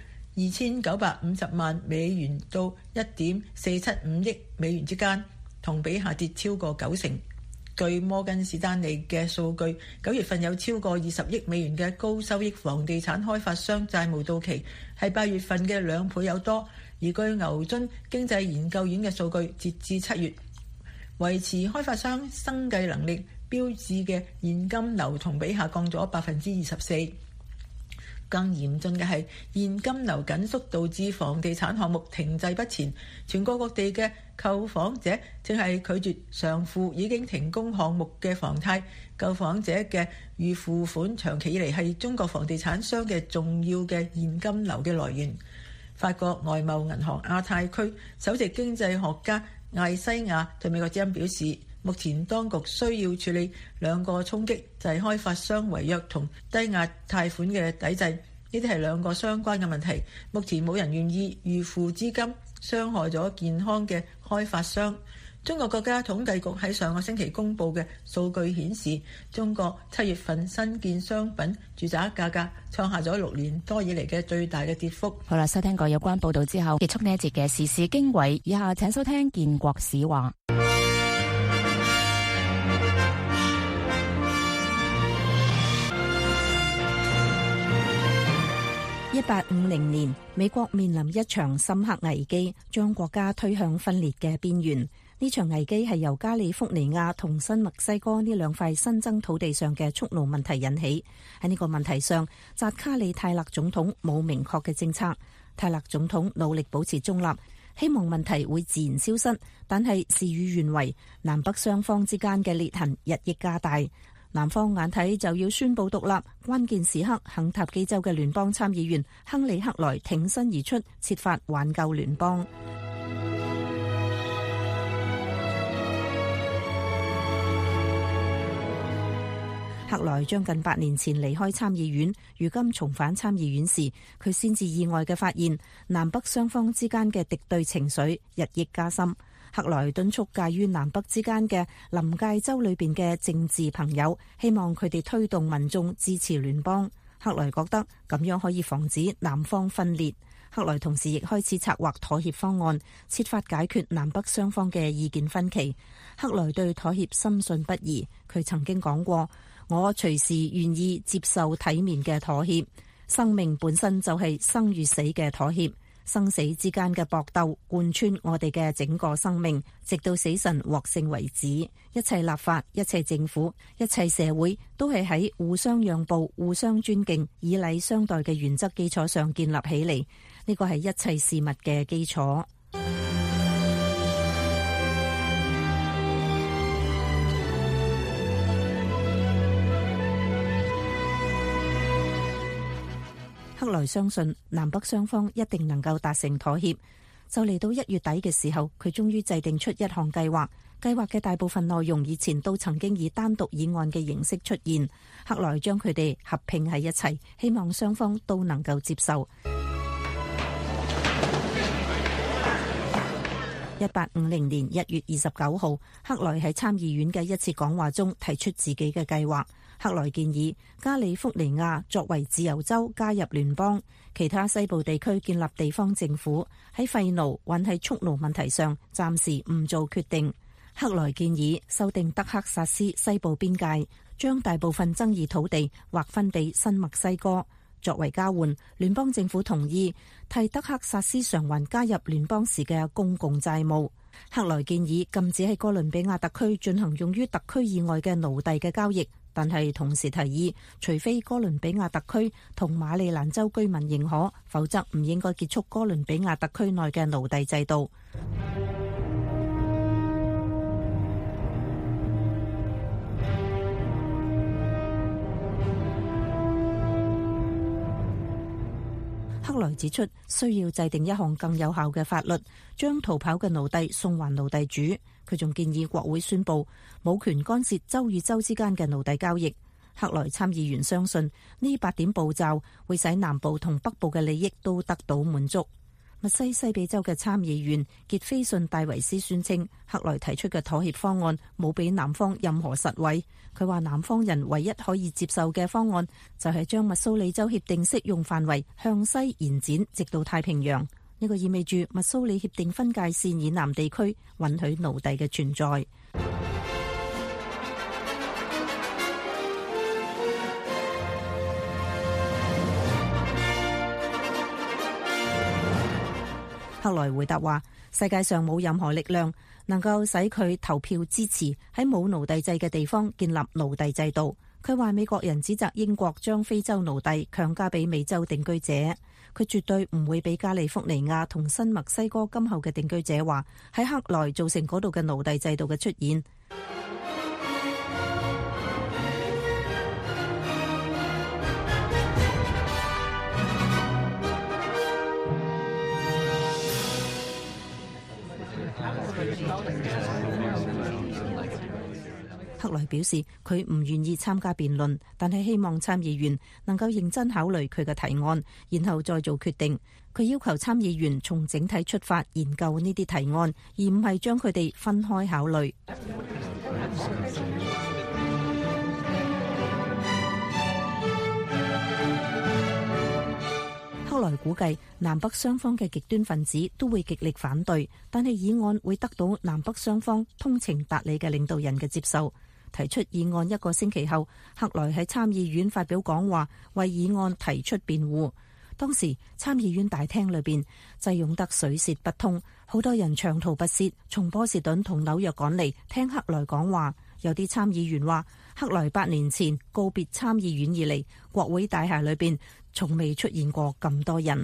2950萬美元到1.475億美元之間，同比下跌超過90%。據摩根士丹利嘅數據，9月份有超過20億美元嘅高收益房地產開發商債務到期，係8月份嘅2倍有多。而據牛津經濟研究院嘅數據，截至7月，維持開發商生計能力標誌嘅現金流同比下降咗24%。更嚴峻嘅係現金流緊縮導致房地產項目停滯不前，全國各地嘅購房者正係拒絕償付已經停工項目嘅房貸。購房者嘅預付款長期以嚟係中國房地產商嘅重要嘅現金流嘅來源。法國外貿銀行亞太區首席經濟學家艾西亞對美國之音表示，目前當局需要處理兩個衝擊，就係開發商違約同低壓貸款嘅抵制，呢啲係兩個相關嘅問題。目前冇人願意預付資金，傷害咗健康嘅開發商。中國國家統計局喺上個星期公布嘅數據顯示，中國7月份新建商品住宅價格創下咗6年多以嚟嘅最大嘅跌幅。 好啦，收聽過有關報道之後，結束呢一節嘅時事經緯，以下請收聽建國史話。1850年，美國面臨一場深刻危機，將國家推向分裂嘅邊緣。呢場危機係由加利福尼亞同新墨西哥呢兩塊新增土地上嘅蓄奴問題引起。喺呢個問題上，扎卡里泰勒總統冇明確嘅政策。泰勒總統努力保持中立，希望問題會自然消失，但係事與願違，南北雙方之間嘅裂痕日益加大。南方眼睇就要宣布獨立，關鍵時刻，肯塔基州嘅聯邦參議員亨利克萊挺身而出，設法挽救聯邦。 克萊將近8年前離開參議院，如今重返參議院時，佢先至意外嘅發現南北雙方之間嘅敵對情緒日益加深。克萊敦促介於南北之間嘅臨界州裏邊嘅政治朋友，希望佢哋推動民眾支持聯邦。克萊覺得咁樣可以防止南方分裂。克萊同時亦開始策劃妥協方案，設法解決南北雙方嘅意見分歧。克萊對妥協深信不疑，佢曾經講過：我隨時願意接受體面嘅妥協。生命本身就係生與死嘅妥協，生死之間嘅搏鬥貫穿我哋嘅整個生命，直到死神獲勝為止。一切立法、一切政府、一切社會都係喺互相讓步、互相尊敬、以禮相待嘅原則基礎上建立起嚟。呢個係一切事物嘅基礎。克萊相信南北雙方一定能夠達成妥協。就嚟到1月底嘅時候，佢終於制定出一項計劃。計劃嘅大部分內容以前都曾經以單獨議案嘅形式出現。克萊將佢哋合併喺一齊，希望雙方都能夠接受。1850年1月29號，克萊喺參議院嘅一次講話中提出自己嘅計劃。克萊建議加利福尼亞作為自由州加入聯邦，其他西部地區建立地方政府。喺廢奴還係蓄奴問題上暫時唔做決定。克萊建議修訂德克薩斯西部邊界，將大部分爭議土地劃分俾新墨西哥。作為交換，聯邦政府同意替德克薩斯償還加入聯邦時嘅公共債務。克萊建議禁止喺哥倫比亞特區進行用於特區以外嘅奴隸嘅交易，但係同時提議，除非哥倫比亞特區同馬里蘭州居民認可，否則唔應該結束哥倫比亞特區內嘅奴隸制度。克萊指出，需要制定一項更有效嘅法律，將逃跑嘅奴隸送還奴隸主。佢仲建議國會宣布冇權干涉州與州之間嘅奴隸交易。克萊參議員相信呢8點步驟會使南部同北部嘅利益都得到滿足。密西西比州嘅參議員傑菲遜戴維斯宣稱，克萊提出嘅妥協方案冇俾南方任何實惠。佢話南方人唯一可以接受嘅方案就係將密蘇里州協定適用範圍向西延展，直到太平洋。呢個意味住密蘇里協定分界線以南地區允許奴隸嘅存在。克萊回答話，世界上冇任何力量能夠使佢投票支持喺冇奴隸制嘅地方建立奴隸制度。佢話美國人指責英國將非洲奴隸強加俾美洲定居者，佢絕對唔會俾加利福尼亞同新墨西哥今後嘅定居者話喺克萊造成嗰度嘅奴隸制度嘅出現。克萊表示佢唔願意參加辯論，但係希望參議員能夠認真考慮佢嘅提案，然後再做決定。佢要求參議員從整體出發研究呢啲提案，而唔係將佢哋分開考慮。克萊估計南北雙方嘅極端分子都會極力反對，但係議案會得到南北雙方通情達理嘅領導人嘅接受。提出議案1個星期後，克萊喺參議院發表講話，為議案提出辯護。當時參議院大廳裏邊擠擁得水泄不通，好多人長途跋涉從波士頓同紐約趕嚟聽克萊講話。有啲參議員話，克萊8年前告別參議院以嚟，國會大廈裏邊從未出現過咁多人。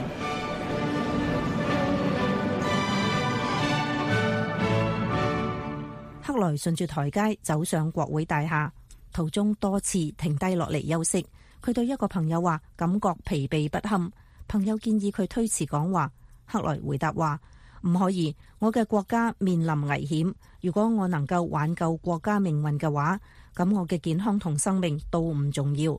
克萊順住台階走上國會大廈，途中多次停低落嚟休息。佢對一個朋友話，感覺疲憊不堪。朋友建議佢推遲講話。克萊回答話， 唔可以，我嘅國家面臨危險。如果我能夠挽救國家命運嘅話，咁我嘅健康同生命都唔重要。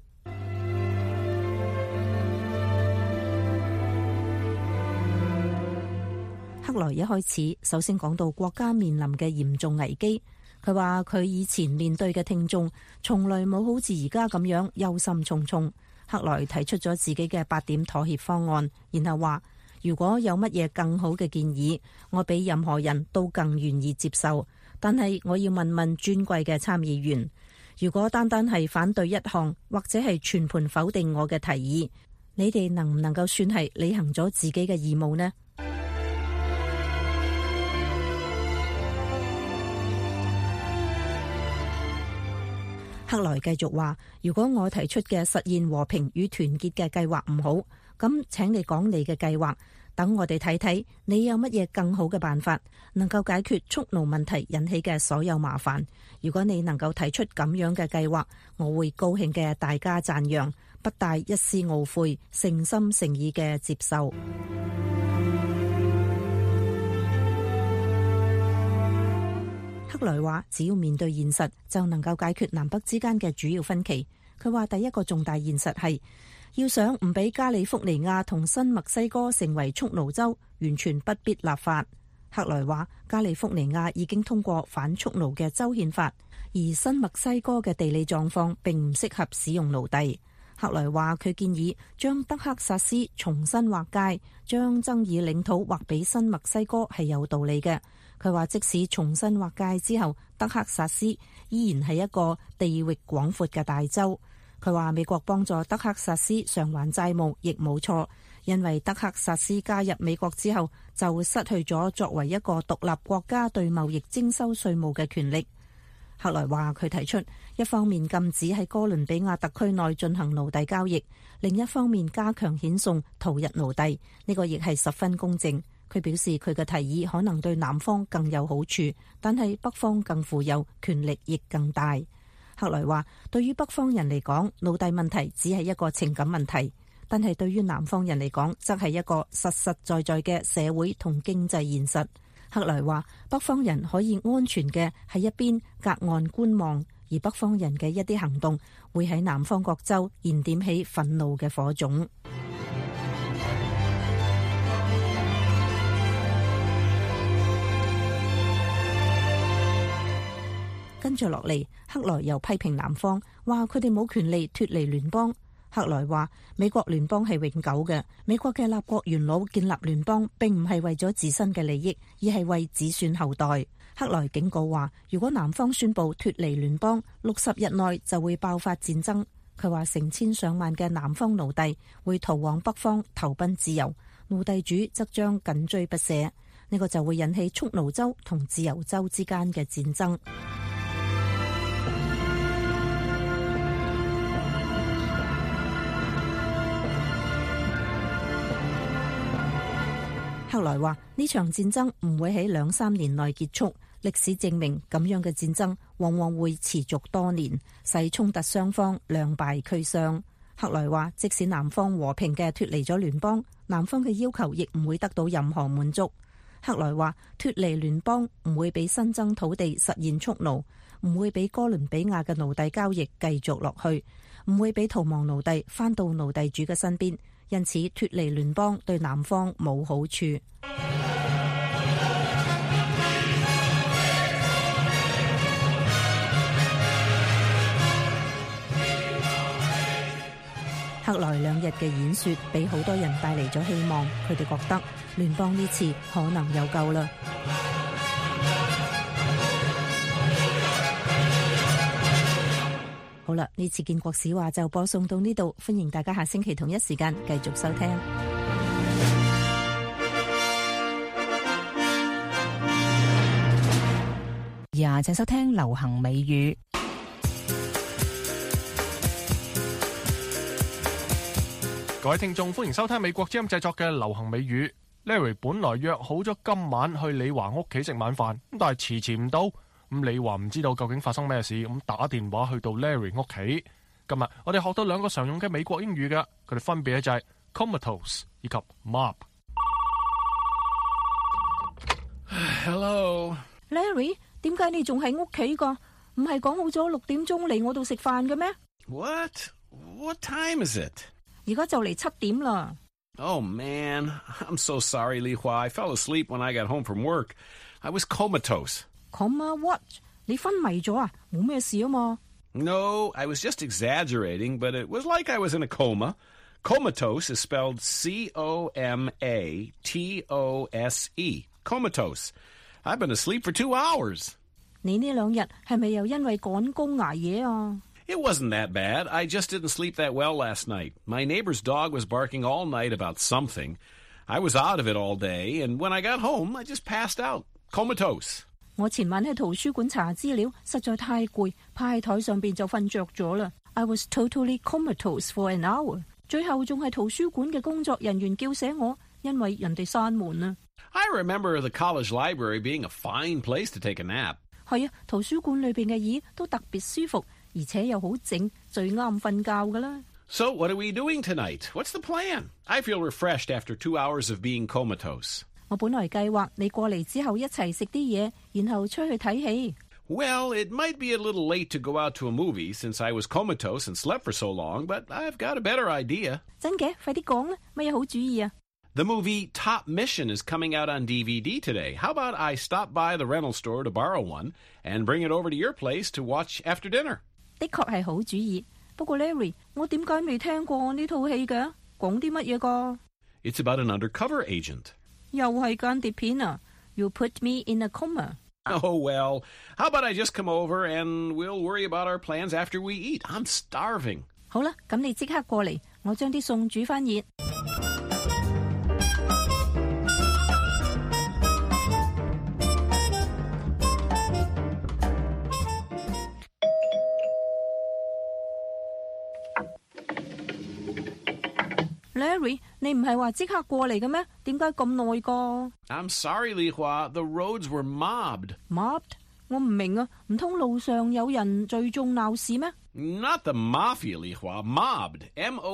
克萊一開始首先講到國家面臨嘅嚴重危機，佢話佢以前面對嘅聽眾從來冇好似而家咁樣憂心忡忡。克萊提出咗自己嘅8點妥協方案，然後話如果有乜嘢更好嘅建議，我比任何人都更願意接受。但係我要問問尊貴嘅參議員，如果單單係反對一項，或者係全盤否定我嘅提議，你哋能唔能夠算係履行咗自己嘅義務呢？克萊繼續話，如果我提出嘅實現和平與團結嘅計劃唔好，咁請你講你嘅計劃，等我哋睇睇你有乜嘢更好嘅辦法，能夠解決蓄奴問題引起嘅所有麻煩。如果你能夠提出咁樣嘅計劃，我會高興嘅大加讚揚，不帶一絲懊悔，誠心誠意嘅接受。克萊話只要面對現實，就能夠解決南北之間嘅主要分歧。佢話第一個重大現實係要想唔俾加利福尼亞同新墨西哥成為蓄奴州，完全不必立法。克萊話加利福尼亞已經通過反蓄奴嘅州憲法，而新墨西哥嘅地理狀況並唔適合使用奴隸。克萊話佢建議將德克薩斯重新劃界，將爭議領土劃俾新墨西哥係有道理嘅。佢話即使重新劃界之後，德克薩斯依然係一個地域廣闊嘅大州。佢話美國幫助德克薩斯償還債務亦冇錯，因為德克薩斯加入美國之後就失去咗作為一個獨立國家對貿易徵收稅務嘅權力。克萊話佢提出一方面禁止喺哥倫比亞特區內進行奴隸交易，另一方面加強遣送逃逸奴隸，呢個亦係十分公正。佢表示佢嘅提議可能對南方更有好處，但係北方更富有，權力亦更大。克萊話對於北方人嚟講，奴隸問題只係一個情感問題，但係對於南方人嚟講，則係一個實實在在嘅社會同經濟現實。克萊話北方人可以安全嘅喺一邊隔岸觀望，而北方人嘅一啲行動會喺南方各州燃點起憤怒嘅火種。跟住落嚟，克萊又批評南方，話佢哋冇權利脫離聯邦。克萊話美國聯邦係永久嘅，美國嘅立國元老建立聯邦並唔係為咗自身嘅利益，而係為子孫後代。克萊警告話，如果南方宣布脫離聯邦，60日內就會爆發戰爭。佢話成千上萬嘅南方奴隸會逃往北方投奔自由，奴隸主則將緊追不捨。呢個就會引起蓄奴州同自由州之間嘅戰爭。克萊話呢場戰爭唔會喺2-3年內結束，歷史證明咁樣嘅戰爭往往會持續多年，使衝突雙方兩敗俱傷。克萊話即使南方和平嘅脫離咗聯邦，南方嘅要求亦唔會得到任何滿足。克萊話脫離聯邦唔會俾新增土地實現蓄奴，唔會俾哥倫比亞嘅奴隸交易繼續落去，唔會俾逃亡奴隸返到奴隸主嘅身邊。因此脫離聯邦對南方冇好處。克萊2日嘅演說俾好多人帶嚟咗希望，佢哋覺得聯邦呢次可能有救啦。好啦，呢次建國史話就播送到呢度，歡迎大家下星期同一時間繼續收聽。請收聽流行美語。 各位聽眾，歡迎收聽美國之音製作嘅流行美語。Larry 本來約好咗今晚去李華屋企食晚飯，但係遲唔到。咁李華唔知道究竟發生咩事，咁打電話去到 Larry 屋企。今日我哋學到2個常用嘅美國英語嘅，佢哋分別就係 comatose 以及 mob。 Hello. Larry， 點解你仲喺屋企㗎？唔係講好咗6點鐘嚟我度食飯嘅咩？ What? What time is it? 而家就嚟7點啦。 Oh, man. I'm so sorry, Li Hua. I fell asleep when I got home from work. I was comatose. Coma what？ 你昏迷咗啊？冇咩事啊嘛。 No, I was just exaggerating, but it was like I was in a coma. Comatose is spelled C-O-M-A-T-O-S-E. Comatose. I've been asleep for 2 hours. 你呢2日係咪又因為趕工捱夜啊？ It wasn't that bad. I just didn't sleep that well last night. My neighbor's dog was barking all night about something. I was out of it all day, and when I got home, I just passed out. Comatose. 我前晚喺圖書館查資料，實在太攰，趴喺台上邊就瞓着咗啦。I was totally comatose for an hour。最後仲係圖書館嘅工作人員叫醒我，因為人哋閂門啊。 I remember the college library being a fine place to take a nap. 係啊，圖書館裏邊嘅椅都特別舒服，而且又好靜，最啱瞓覺噶啦。 So what are we doing tonight? What's the plan? I feel refreshed after 2 hours of being comatose. 我本來計劃你過嚟之後一齊食啲嘢，然後出去睇戲。 Well, it might be a little late to go out to a movie since I was comatose and slept for so long, but I've got a better idea. 真嘅？快啲講啦，乜嘢好主意啊？ The movie Top Mission is coming out on DVD today. How about I stop by the rental store to borrow one and bring it over to your place to watch after dinner? 的確係好主意。不過 Larry， 我點解未聽過呢套戲嘅？講啲乜嘢㗎？ It's about an undercover agent. 又係間諜片啊 ！You put me in a coma. Oh, well, how about I just come over and we'll worry about our plans after we eat? I'm starving. 好啦，咁你即刻過嚟，我將啲餸煮返熱。Larry， 你唔係話即刻過嚟嘅咩？點解咁耐㗎？ I'm sorry, Li Hua. The roads were mobbed. Mobbed？ 我唔明啊，唔通路上有人聚眾鬧事咩？ Not the mafia, Li Hua. Mobbed.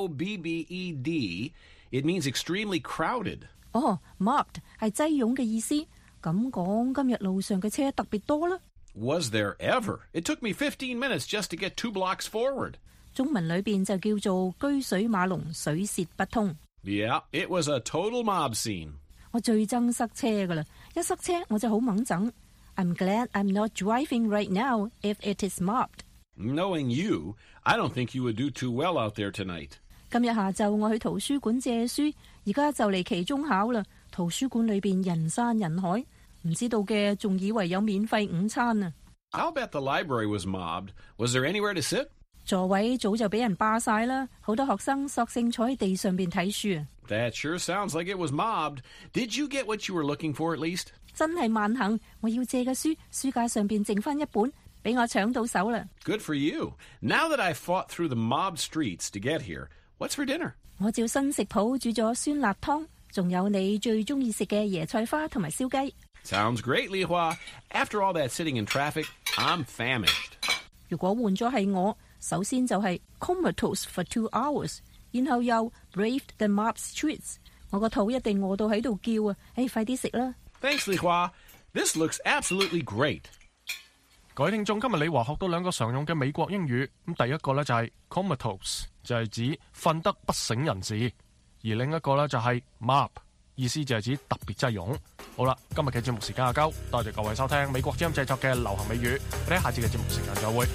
M-O-B-B-E-D. It means extremely crowded. 哦 ，mobbed 係擠擁嘅意思。咁講，今日路上嘅車特別多啦。 Was there ever? It took me 15 minutes just to get 2 blocks forward. 中文裏邊就叫做車水馬龍，水泄不通。 Yeah, it was a total mob scene. 我最憎塞車噶啦，一塞車我就好猛整。I'm glad I'm not driving right now if it is mobbed. Knowing you, I don't think you would do too well out there tonight. 今日下晝我去圖書館借書，而家就嚟期中考啦。圖書館裏邊人山人海，唔知道嘅仲以為有免費午餐啊。 I'll bet the library was mobbed. Was there anywhere to sit? 座位早就俾人霸晒啦，好多學生索性坐喺地上邊睇書啊。 That sure sounds like it was mobbed. Did you get what you were looking for at least? 真係萬幸，我要借嘅書，書架上邊剩翻一本，俾我搶到手啦。 Good for you. Now that I've fought through the mobbed streets to get here, what's for dinner? 我照新食譜煮咗酸辣湯，仲有你最中意食嘅椰菜花同埋燒雞。 Sounds great, Li Hua. After all that sitting in traffic, I'm famished. 如果換咗係我，首先就係 comatose for 2 hours， 然後又 braved the mob streets， 我個肚一定餓到喺度叫啊！快啲食啦！ Thanks, Li Hua. This looks absolutely great. 各位聽眾，今日李華學到2個常用嘅美國英語。咁第一個呢就係 comatose， 就係指瞓得不省人事；而另一個呢就係 mob， 意思就係指特別擠擁。好啦，今日嘅節目時間就夠，多謝各位收聽美國之音製作嘅流行美語。我哋下次嘅節目時間再會。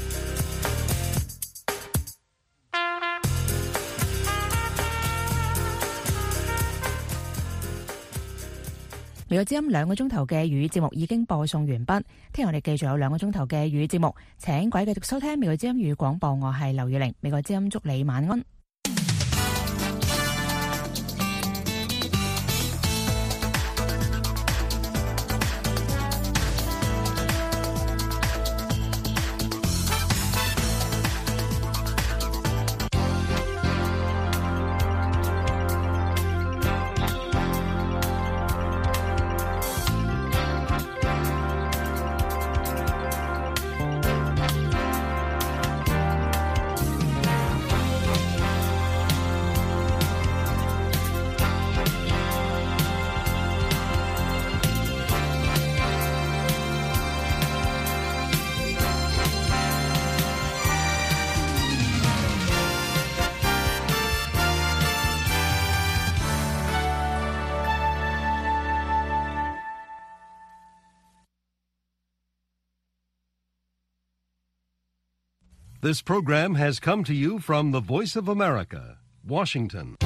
美國之音2個鐘頭嘅粵語節目已經播送完畢，聽日我哋繼續有2個鐘頭嘅粵語節目，請各位繼續收聽美國之音粵語廣播，我係劉月玲，美國之音祝你晚安。 This program has come to you from the Voice of America, Washington.